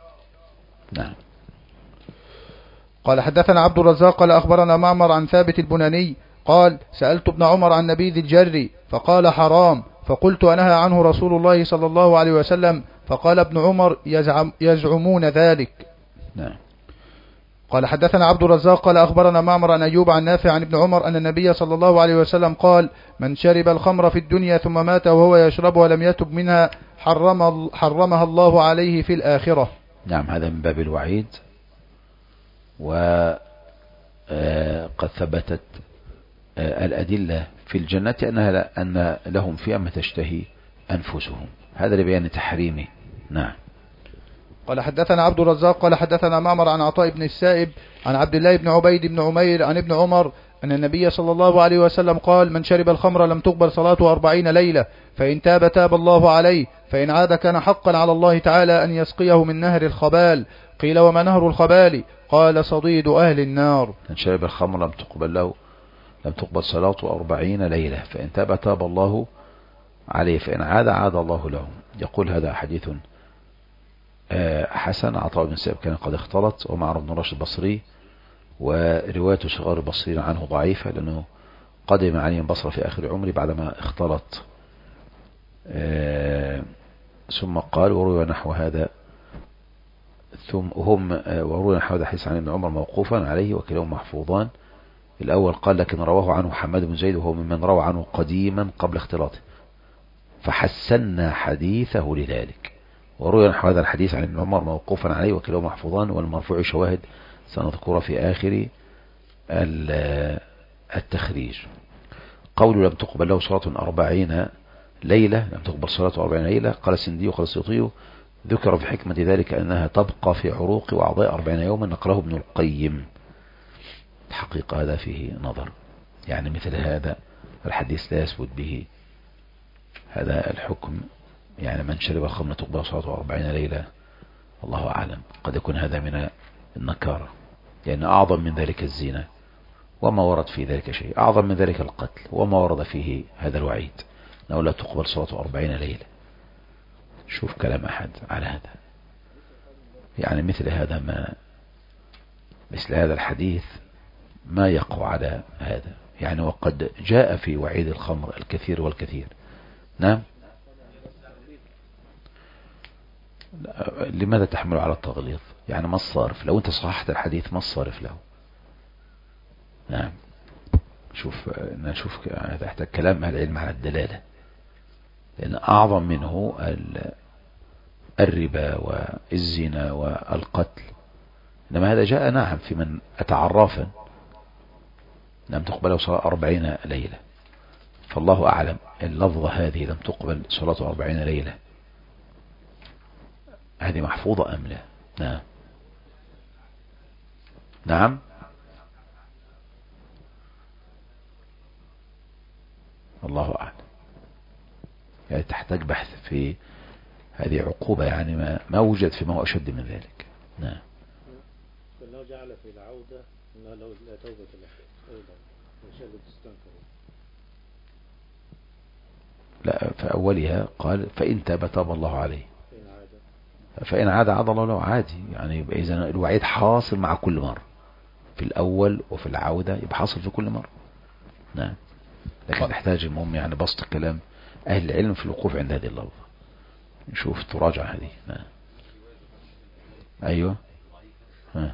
S1: نعم.
S2: قال حدثنا عبد الرزاق قال أخبرنا معمر عن ثابت البناني قال سألت ابن عمر عن نبيذ الجر فقال حرام، فقلت أنهى عنه رسول الله صلى الله عليه وسلم؟ فقال ابن عمر يزعمون ذلك.
S1: نعم.
S2: قال حدثنا عبد الرزاق قال أخبرنا معمر عن أيوب عن نافع عن ابن عمر أن النبي صلى الله عليه وسلم قال من شرب الخمر في الدنيا ثم مات وهو يشربها ولم يتب منها حرمها الله عليه في الآخرة.
S1: نعم، هذا من باب الوعيد، وقد ثبتت الأدلة في الجنة أن لهم فيها ما تشتهي أنفسهم، هذا لبيان تحريمه. نعم.
S2: قال حدثنا عبد الرزاق قال حدثنا معمر عن عطاء بن السائب عن عبد الله بن عبيد بن عمير عن ابن عمر أن النبي صلى الله عليه وسلم قال من شرب الخمر لم تقبل صلاته 40 ليلة، فإن تاب تاب الله عليه، فإن عاد كان حقا على الله تعالى أن يسقيه من نهر الخبال. قيل وما نهر الخبال؟ قال صديد أهل النار.
S1: من شرب الخمر لم تقبل صلاته 40 ليلة، فإن تاب تاب الله عليه، فإن عاد عاد الله له. يقول هذا حديث حسن. عطاء بن السائب كان قد اختلط، ومعمر بن راشد البصري، ورواية صغار البصريين عنه ضعيفة، لأنه قدم عليه البصرة في آخر عمره بعدما اختلط. ثم قال وروي نحو هذا حديث عن ابن عمر موقوفا عليه وكلاهما محفوظان. الأول قال لكن رواه عنه حماد بن زيد وهو ممن روى عنه قديما قبل اختلاطه، فحسنا حديثه لذلك. وروي نحو هذا الحديث عن ابن عمر موقوفا عليه وكلاهما محفوظان، والمرفوع شواهد سنذكرها في آخر التخريج. قول لم تقبل له صلاة 40 ليلة، لم تقبل صلاة 40 ليلة، قال السندي وقال السيوطي ذكر في حكمة ذلك أنها تبقى في عروق وأعضاء 40 يوما، نقله ابن القيم. الحقيقة هذا فيه نظر، يعني مثل هذا الحديث لا يثبت به هذا الحكم، يعني من شرب الخمر تقبل صلاته 40 ليلة، الله أعلم. قد يكون هذا من النكارة، لأن أعظم من ذلك الزنا وما ورد في ذلك شيء، أعظم من ذلك القتل وما ورد فيه هذا الوعيد، أنه لا تقبل صلاته 40 ليلة. شوف كلام أحد على هذا، يعني مثل هذا الحديث ما يقع على هذا، يعني وقد جاء في وعيد الخمر الكثير والكثير. نعم. لماذا تحمل على التغليظ؟ يعني ما الصارف؟ لو انت صححت الحديث ما الصارف له؟ نعم. نشوف هذا يحتاج كلام أهل العلم على الدلالة، لأن أعظم منه الربا والزنا والقتل، إنما هذا جاء نعم في من أتعرافا لم تقبل صلاة 40 ليلة، فالله أعلم اللفظة هذه لم تقبل صلاة 40 ليلة هذه محفوظة أم لا. نعم. نعم. الله أعلم، يعني تحتاج بحث في هذه عقوبة، يعني ما وجد فيما هو أشد من ذلك. نعم.
S4: فالله جعل في العودة أنه لو لا توبة له أيضا وشهد تستنكر.
S1: لا، فأولها قال فإن تاب تاب الله عليه، فإن عاد عاد الله له. عادي، يعني إذا الوعيد حاصل مع كل مرة، في الأول وفي العودة يبقى حاصل في كل مرة. نعم. لكن نحتاج المهم يعني بسط كلام أهل العلم في الوقوف عند هذه اللفظة، نشوف تراجع هذه. نعم. أيوة. ها.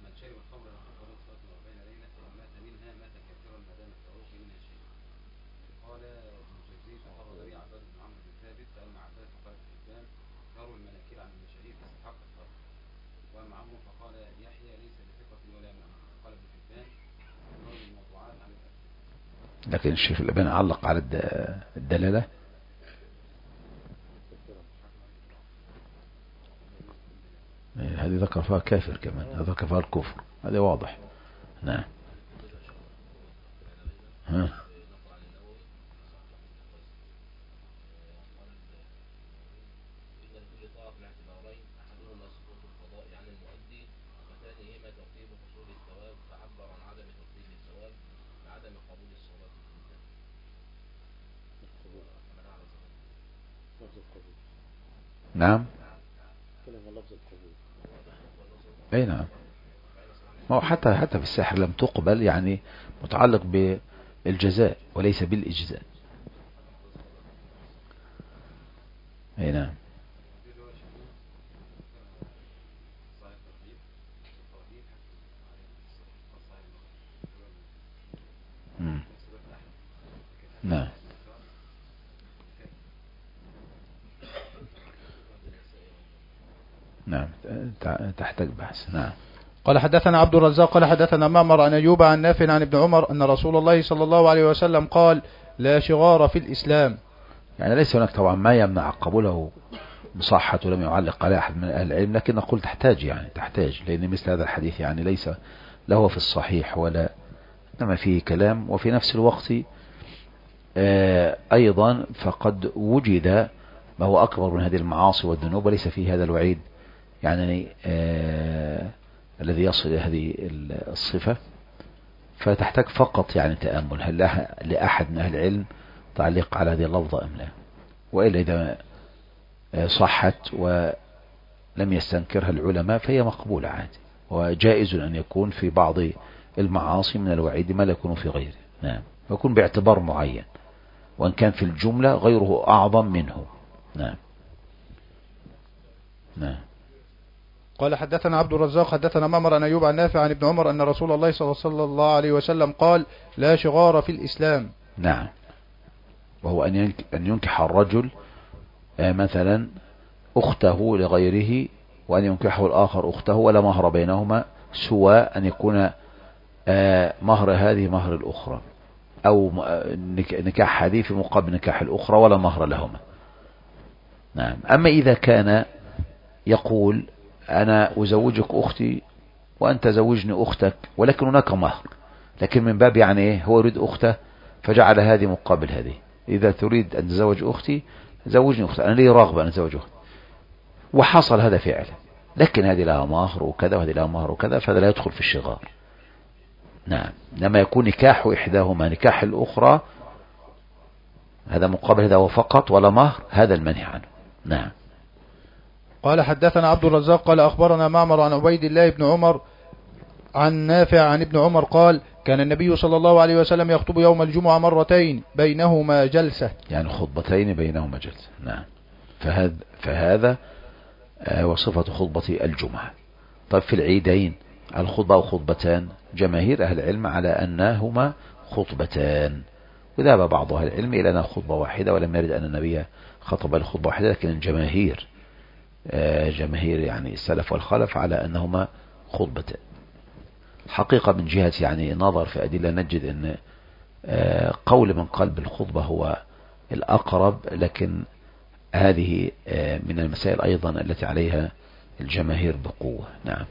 S1: لكن الشيخ الألباني علق على الدلالة. هذه ذكر فيها كافر كمان، هذا ذكر فيها الكفر، هذا واضح. نعم. ها. نعم. اي نعم. ما هو حتى في السحر لم تقبل، يعني متعلق الجزاء وليس بالإجزاء. أي نعم. نعم. نعم تحتاج بحث. نعم.
S2: قال حدثنا عبد الرزاق قال حدثنا معمر عن أيوب عن نافع عن ابن عمر أن رسول الله صلى الله عليه وسلم قال لا شغار في الإسلام.
S1: يعني ليس هناك طبعا ما يمنع قبوله بصحة ولم يعلق عليه أحد من أهل العلم، لكن نقول تحتاج لأن مثل هذا الحديث يعني ليس له في الصحيح ولا إنما فيه كلام، وفي نفس الوقت أيضا فقد وجد ما هو أكبر من هذه المعاصي والذنوب وليس فيه هذا الوعيد يعني الذي يصل إلى هذه الصفة، فتحتاج فقط يعني تأمل هل لأحد من أهل العلم تعليق على هذه اللفظة أم لا، وإلا إذا صحت ولم يستنكرها العلماء فهي مقبولة عادي، وجائز أن يكون في بعض المعاصي من الوعيد ما لا يكون في غيره. نعم. ويكون باعتبار معين وأن كان في الجملة غيره أعظم منه. نعم. نعم.
S2: قال حدثنا عبد الرزاق حدثنا معمر عن أيوب عن نافع عن ابن عمر أن رسول الله صلى الله عليه وسلم قال لا شغار في الإسلام.
S1: نعم. وهو أن ينكح الرجل مثلا أخته لغيره، وأن ينكحه الآخر أخته ولا مهر بينهما سوى أن يكون مهر هذه مهر الأخرى، أو نكاح هذه في مقابل نكاح الأخرى ولا مهر لهما. نعم. أما إذا كان يقول أنا أزوجك أختي وأنت زوجني أختك ولكن هناك مهر، لكن من باب يعني إيه هو يريد أخته فجعل هذه مقابل هذه، إذا تريد أن تزوج أختي زوجني أختي، أنا لي رغبة أن أتزوج أختي، وحصل هذا فعلا، لكن هذه لها مهر وكذا وهذه لها مهر وكذا، فهذا لا يدخل في الشغار. نعم. لما يكون نكاح إحداهما نكاح الأخرى هذا مقابل هذا وفقط ولا مهر، هذا المنهي عنه. نعم.
S2: قال حدثنا عبد الرزاق قال أخبرنا معمر عن عبيد الله بن عمر عن نافع عن ابن عمر قال كان النبي صلى الله عليه وسلم يخطب يوم الجمعة مرتين بينهما جلسة،
S1: يعني خطبتين بينهما جلسة. نعم. فهذا وصفة خطبة الجمعة. طيب في العيدين الخطبة أو خطبتان، جماهير أهل العلم على أنهما خطبتان، وذهب بعض أهل العلم إلى أنها خطبة واحدة ولم يرد أن النبي خطب الخطبة واحدة، لكن الجماهير جماهير يعني السلف والخلف على أنهما خطبتان. حقيقة من جهة يعني نظر في أدلة نجد أن قول من قال بالخطبة هو الأقرب، لكن هذه من المسائل أيضا التي عليها الجماهير بقوة. نعم.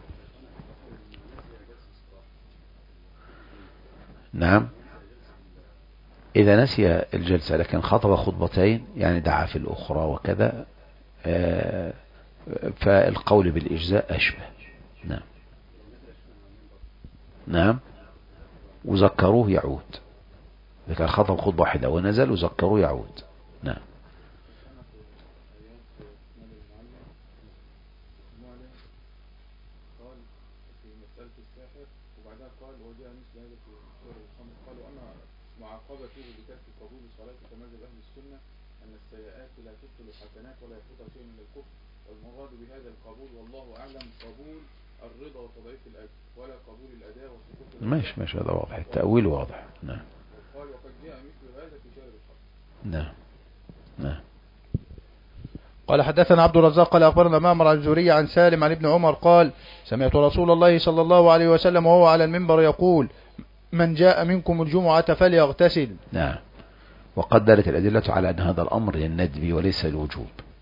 S1: نعم. إذا نسي الجلسة لكن خطب خطبتين يعني دعا في الأخرى وكذا فالقول بالإجزاء أشبه. نعم. نعم. وذكروه يعود، إذا كان خطب خطبة واحدة ونزل وذكروه يعود. نعم.
S2: والمراد بهذا القبول والله أعلم قبول الرضا وتضعيف الأجر ولا قبول الأداء والسكوت.
S1: ماشي هذا واضح، التأويل واضح. نعم.
S2: قال وقد جاء مثل هذا في شارع الحق.
S1: نعم. نعم.
S2: قال حدثنا عبد الرزاق قال أخبرنا معمر عن الزهري عن سالم عن ابن عمر قال سمعت رسول الله صلى الله عليه وسلم وهو على المنبر يقول من جاء منكم الجمعة فليغتسل.
S1: نعم. وقد دلت الأدلة على أن هذا الأمر للندب وليس الوجوب.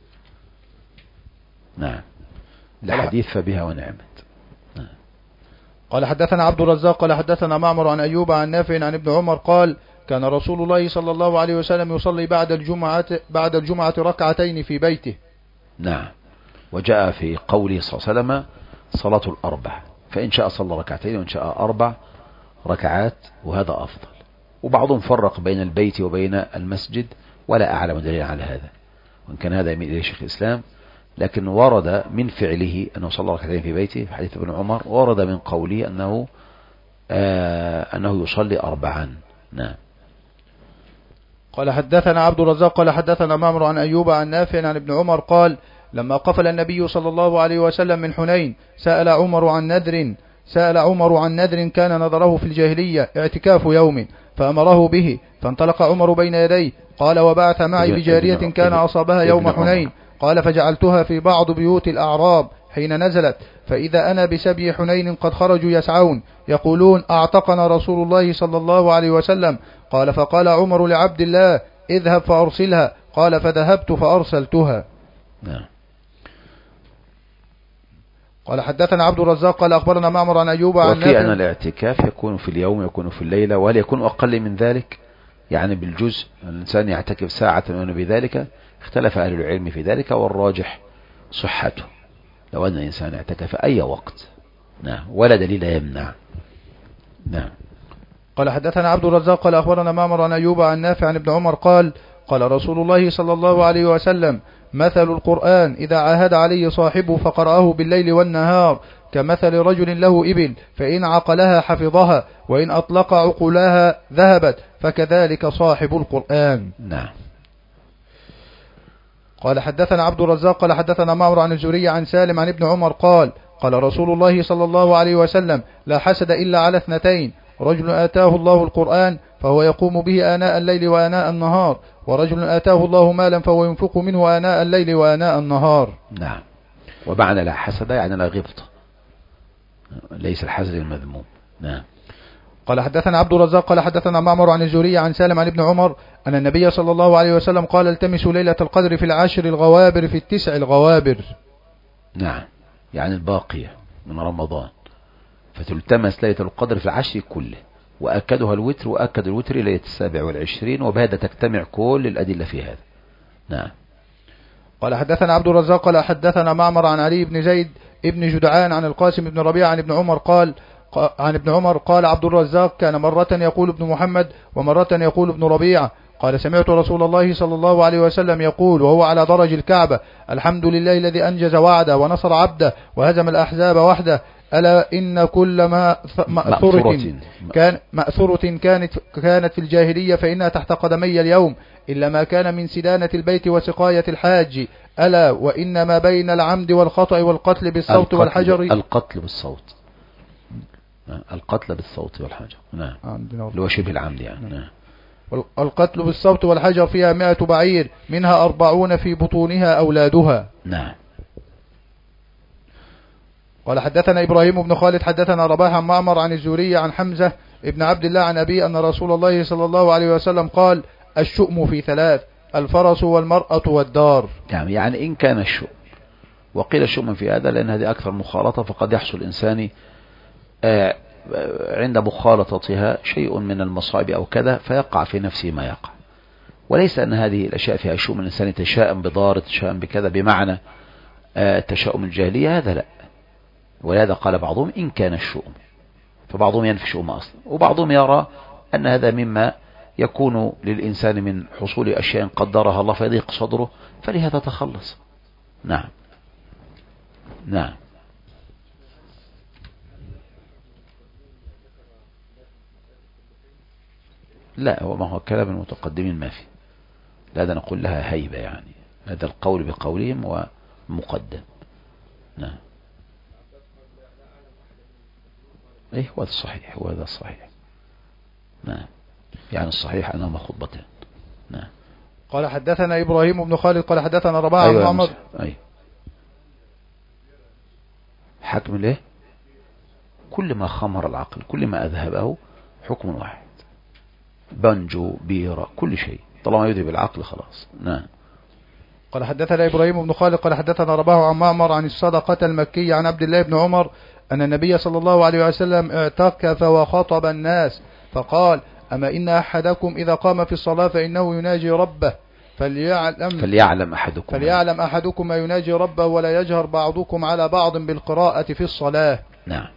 S1: نعم. الحديث فبها ونعمت. نعم.
S2: قال حدثنا عبد الرزاق قال حدثنا معمر عن أيوب عن نافع عن ابن عمر قال كان رسول الله صلى الله عليه وسلم يصلي بعد الجمعة ركعتين في بيته.
S1: نعم. وجاء في قوله صلى الله عليه وسلم صلاة الأربع، فإن شاء صلى ركعتين وإن شاء 4 ركعات، وهذا أفضل. وبعضهم فرق بين البيت وبين المسجد ولا أعلم دليل على هذا، وإن كان هذا يميل إليه شيخ الإسلام، لكن ورد من فعله أنه صلى ركعتين في بيته في حديث ابن عمر، ورد من قوله أنه يصلي 4. نعم.
S2: قال حدثنا عبد الرزاق قال حدثنا معمر عن أيوب عن نافع عن ابن عمر قال لما قفل النبي صلى الله عليه وسلم من حنين سأل عمر عن نذر كان نذره في الجاهلية اعتكاف يوم فأمره به، فانطلق عمر بين يديه قال وبعث معي بجارية كان أصابها يوم حنين، قال فجعلتها في بعض بيوت الأعراب حين نزلت، فإذا أنا بسبي حنين قد خرجوا يسعون يقولون أعتقنا رسول الله صلى الله عليه وسلم. قال فقال عمر لعبد الله اذهب فأرسلها، قال فذهبت فأرسلتها. قال حدثنا عبد الرزاق قال أخبرنا معمر عن أيوب عن
S1: وفي أن الاعتكاف يكون في اليوم يكون في الليلة، وهل يكون أقل من ذلك يعني بالجزء الإنسان يعتكف ساعة من بذلك؟ اختلف أهل العلم في ذلك، والراجح صحته لو أن الإنسان اعتكف أي وقت. نعم، ولا دليل يمنع. نعم.
S2: قال حدثنا عبد الرزاق قال أخبرنا معمر عن أيوب عن نافع عن ابن عمر قال قال رسول الله صلى الله عليه وسلم مثل القرآن إذا عاهد عليه صاحبه فقرأه بالليل والنهار كمثل رجل له إبل فإن عقلها حفظها وإن أطلق عقلها ذهبت، فكذلك صاحب القرآن.
S1: نعم.
S2: قال حدثنا عبد الرزاق قال حدثنا معمر عن الزهري عن سالم عن ابن عمر قال قال رسول الله صلى الله عليه وسلم لا حسد إلا على اثنتين، رجل آتاه الله القرآن فهو يقوم به آناء الليل وآناء النهار، ورجل آتاه الله مالا فهو ينفق منه آناء الليل وآناء النهار.
S1: نعم. ومعنى لا حسد يعني لا غبطة، ليس الحسد المذموم. نعم.
S2: قال حدثنا عبد الرزاق قال حدثنا معمر عن الزهري عن سالم عن ابن عمر أن النبي صلى الله عليه وسلم قال التمسوا ليلة القدر في العشر الغوابر في التسع الغوابر.
S1: نعم، يعني الباقية من رمضان، فتلتمس ليلة القدر في العشر كله، وأكدها الوتر، وأكد الوتر ليلة 27، وبهذا تجتمع كل الأدلة في هذا. نعم.
S2: قال حدثنا عبد الرزاق قال حدثنا معمر عن علي بن زيد ابن جدعان عن القاسم بن ربيعة عن ابن عمر قال عبد الرزاق كان مرة يقول ابن محمد ومرة يقول ابن ربيعة قال سمعت رسول الله صلى الله عليه وسلم يقول وهو على درج الكعبة الحمد لله الذي أنجز وعده ونصر عبده وهزم الأحزاب وحده، ألا إن كل مأثورة كانت في الجاهلية فإنها تحت قدمي اليوم إلا ما كان من سدانة البيت وسقاية الحاج، ألا وإن ما بين العمد والخطأ والقتل بالصوت والحجر
S1: القتل بالصوت والحجر. نعم، اللي هو شبه العمد يعني. نعم.
S2: القتل بالصوت والحجر فيها 100 بعير منها 40 في بطونها أولادها.
S1: نعم.
S2: قال حدثنا إبراهيم بن خالد حدثنا رباح عن معمر عن الزهري عن حمزة ابن عبد الله عن أبي أن رسول الله صلى الله عليه وسلم قال الشؤم في ثلاث الفرس والمرأة والدار.
S1: يعني إن كان الشؤم، وقيل الشؤم في هذا لأن هذه أكثر مخالطة، فقد يحصل الإنسان عند مخالطتها شيء من المصائب أو كذا فيقع في نفسه ما يقع، وليس أن هذه الأشياء فيها شؤم الإنسان يتشائم بضار يتشائم بكذا بمعنى التشاؤم الجاهلية، هذا لا. ولهذا قال بعضهم إن كان الشؤم، فبعضهم ينفي الشؤم أصلا، وبعضهم يرى أن هذا مما يكون للإنسان من حصول أشياء قدرها الله فيضيق صدره فلهذا تخلص. نعم. نعم. لا، وما هو كلام المتقدمين ما في، هذا نقول لها هيبة، يعني هذا القول بقولهم ومقدم. نعم. ايه هذا الصحيح وهذا الصحيح. نعم، يعني الصحيح أنهما خطبتين. نعم.
S2: قال حدثنا إبراهيم بن خالد قال حدثنا رباعة
S1: بن
S2: عمر.
S1: حكم له كل ما خمر العقل، كل ما أذهبه حكم واحد، بنجو بيرة كل شيء طالما يذهب العقل خلاص. نعم.
S2: قال حدثنا إبراهيم بن خالد قال حدثنا رباعة عن معمر عن الصدقة المكية عن عبد الله بن عمر أن النبي صلى الله عليه وسلم اعتكف وخطب الناس فقال أما إن أحدكم إذا قام في الصلاة فإنه يناجي ربه فليعلم أحدكم ما يناجي ربه ولا يجهر بعضكم على بعض بالقراءة في الصلاة.
S1: نعم.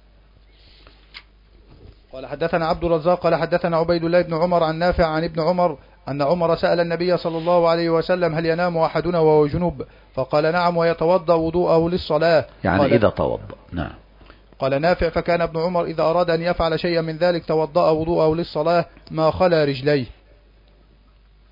S2: قال حدثنا عبد الرزاق قال حدثنا عبيد الله بن عمر عن نافع عن ابن عمر أن عمر سأل النبي صلى الله عليه وسلم هل ينام أحدنا وهو جنوب؟ فقال نعم ويتوضأ وضوءه للصلاة.
S1: يعني إذا توضأ. نعم.
S2: قال نافع فكان ابن عمر إذا أراد أن يفعل شيئا من ذلك توضأ وضوءه للصلاة ما خلا رجليه.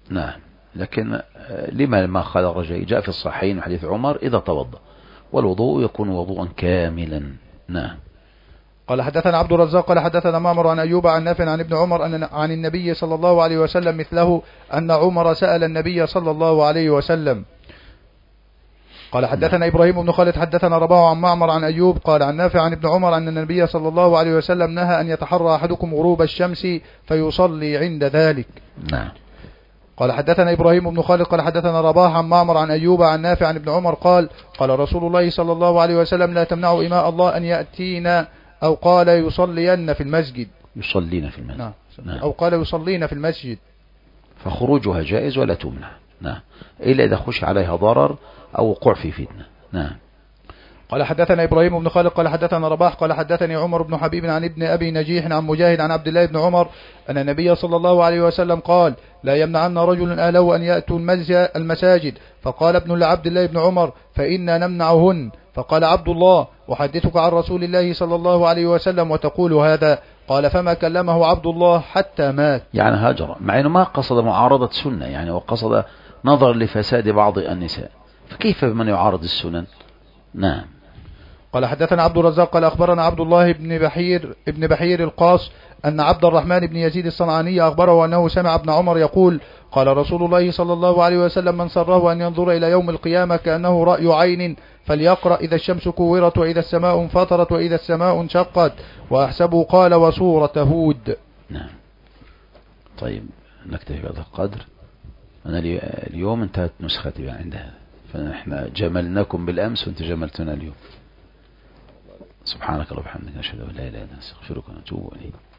S1: نعم. لكن لما ما خرج جاء في الصحيحين حديث عمر إذا توضأ، والوضوء يكون وضوءا كاملا. نعم.
S2: قال حدثنا عبد الرزاق قال حدثنا معمر عن أيوب عن نافع عن ابن عمر عن النبي صلى الله عليه وسلم مثله، أن عمر سأل النبي صلى الله عليه وسلم. قال حدثنا إبراهيم بن خالد حدثنا رباح عن معمر عن أيوب قال عن نافع عن ابن عمر أن النبي صلى الله عليه وسلم نهى أن يتحرى أحدكم غروب الشمس فيصلي عند ذلك.
S1: نعم.
S2: قال حدثنا إبراهيم بن خالد قال حدثنا رباح عن معمر عن أيوب عن نافع عن ابن عمر قال قال رسول الله صلى الله عليه وسلم لا تمنعوا إماء الله أن يأتينا، أو قال يصلين في المسجد.
S1: يصلين في المسجد.
S2: نعم. أو قال يصلين في المسجد.
S1: فخروجها جائز ولا تمنع. نعم. إلا إذا خش عليها ضرر أو وقوع في فتنة. نعم.
S2: قال حدثنا إبراهيم بن خالد قال حدثنا رباح قال حدثني عمر بن حبيب عن ابن أبي نجيح عن مجاهد عن عبد الله بن عمر أن النبي صلى الله عليه وسلم قال لا يمنعن رجل أهله أن يأتوا المساجد. فقال ابن لعبد الله بن عمر فإنا نمنعهن. فقال عبد الله وحدثك عن رسول الله صلى الله عليه وسلم وتقول هذا؟ قال فما كلمه عبد الله حتى مات.
S1: يعني هاجر، مع أنه ما قصد معارضة سنة يعني، وقصد نظر لفساد بعض النساء، فكيف بمن يعارض السنن؟ نعم.
S2: قال حدثنا عبد الرزاق قال أخبرنا عبد الله بن بحير القاص أن عبد الرحمن بن يزيد الصنعاني أخبره أنه سمع ابن عمر يقول قال رسول الله صلى الله عليه وسلم من سره أن ينظر إلى يوم القيامة كأنه رأي عين فليقرأ إذا الشمس كورت وإذا السماء انفطرت وإذا السماء انشقت، وأحسبه قال وسورة هود.
S1: نعم. طيب نكتفي بهذا القدر. أنا اليوم انتهت نسختي عندها، فنحن جملناكم بالأمس وانت جملتنا اليوم. سبحانك اللهم وبحمدك نشهد أن لا إله إلا أنت نستغفرك ونتوب إليك.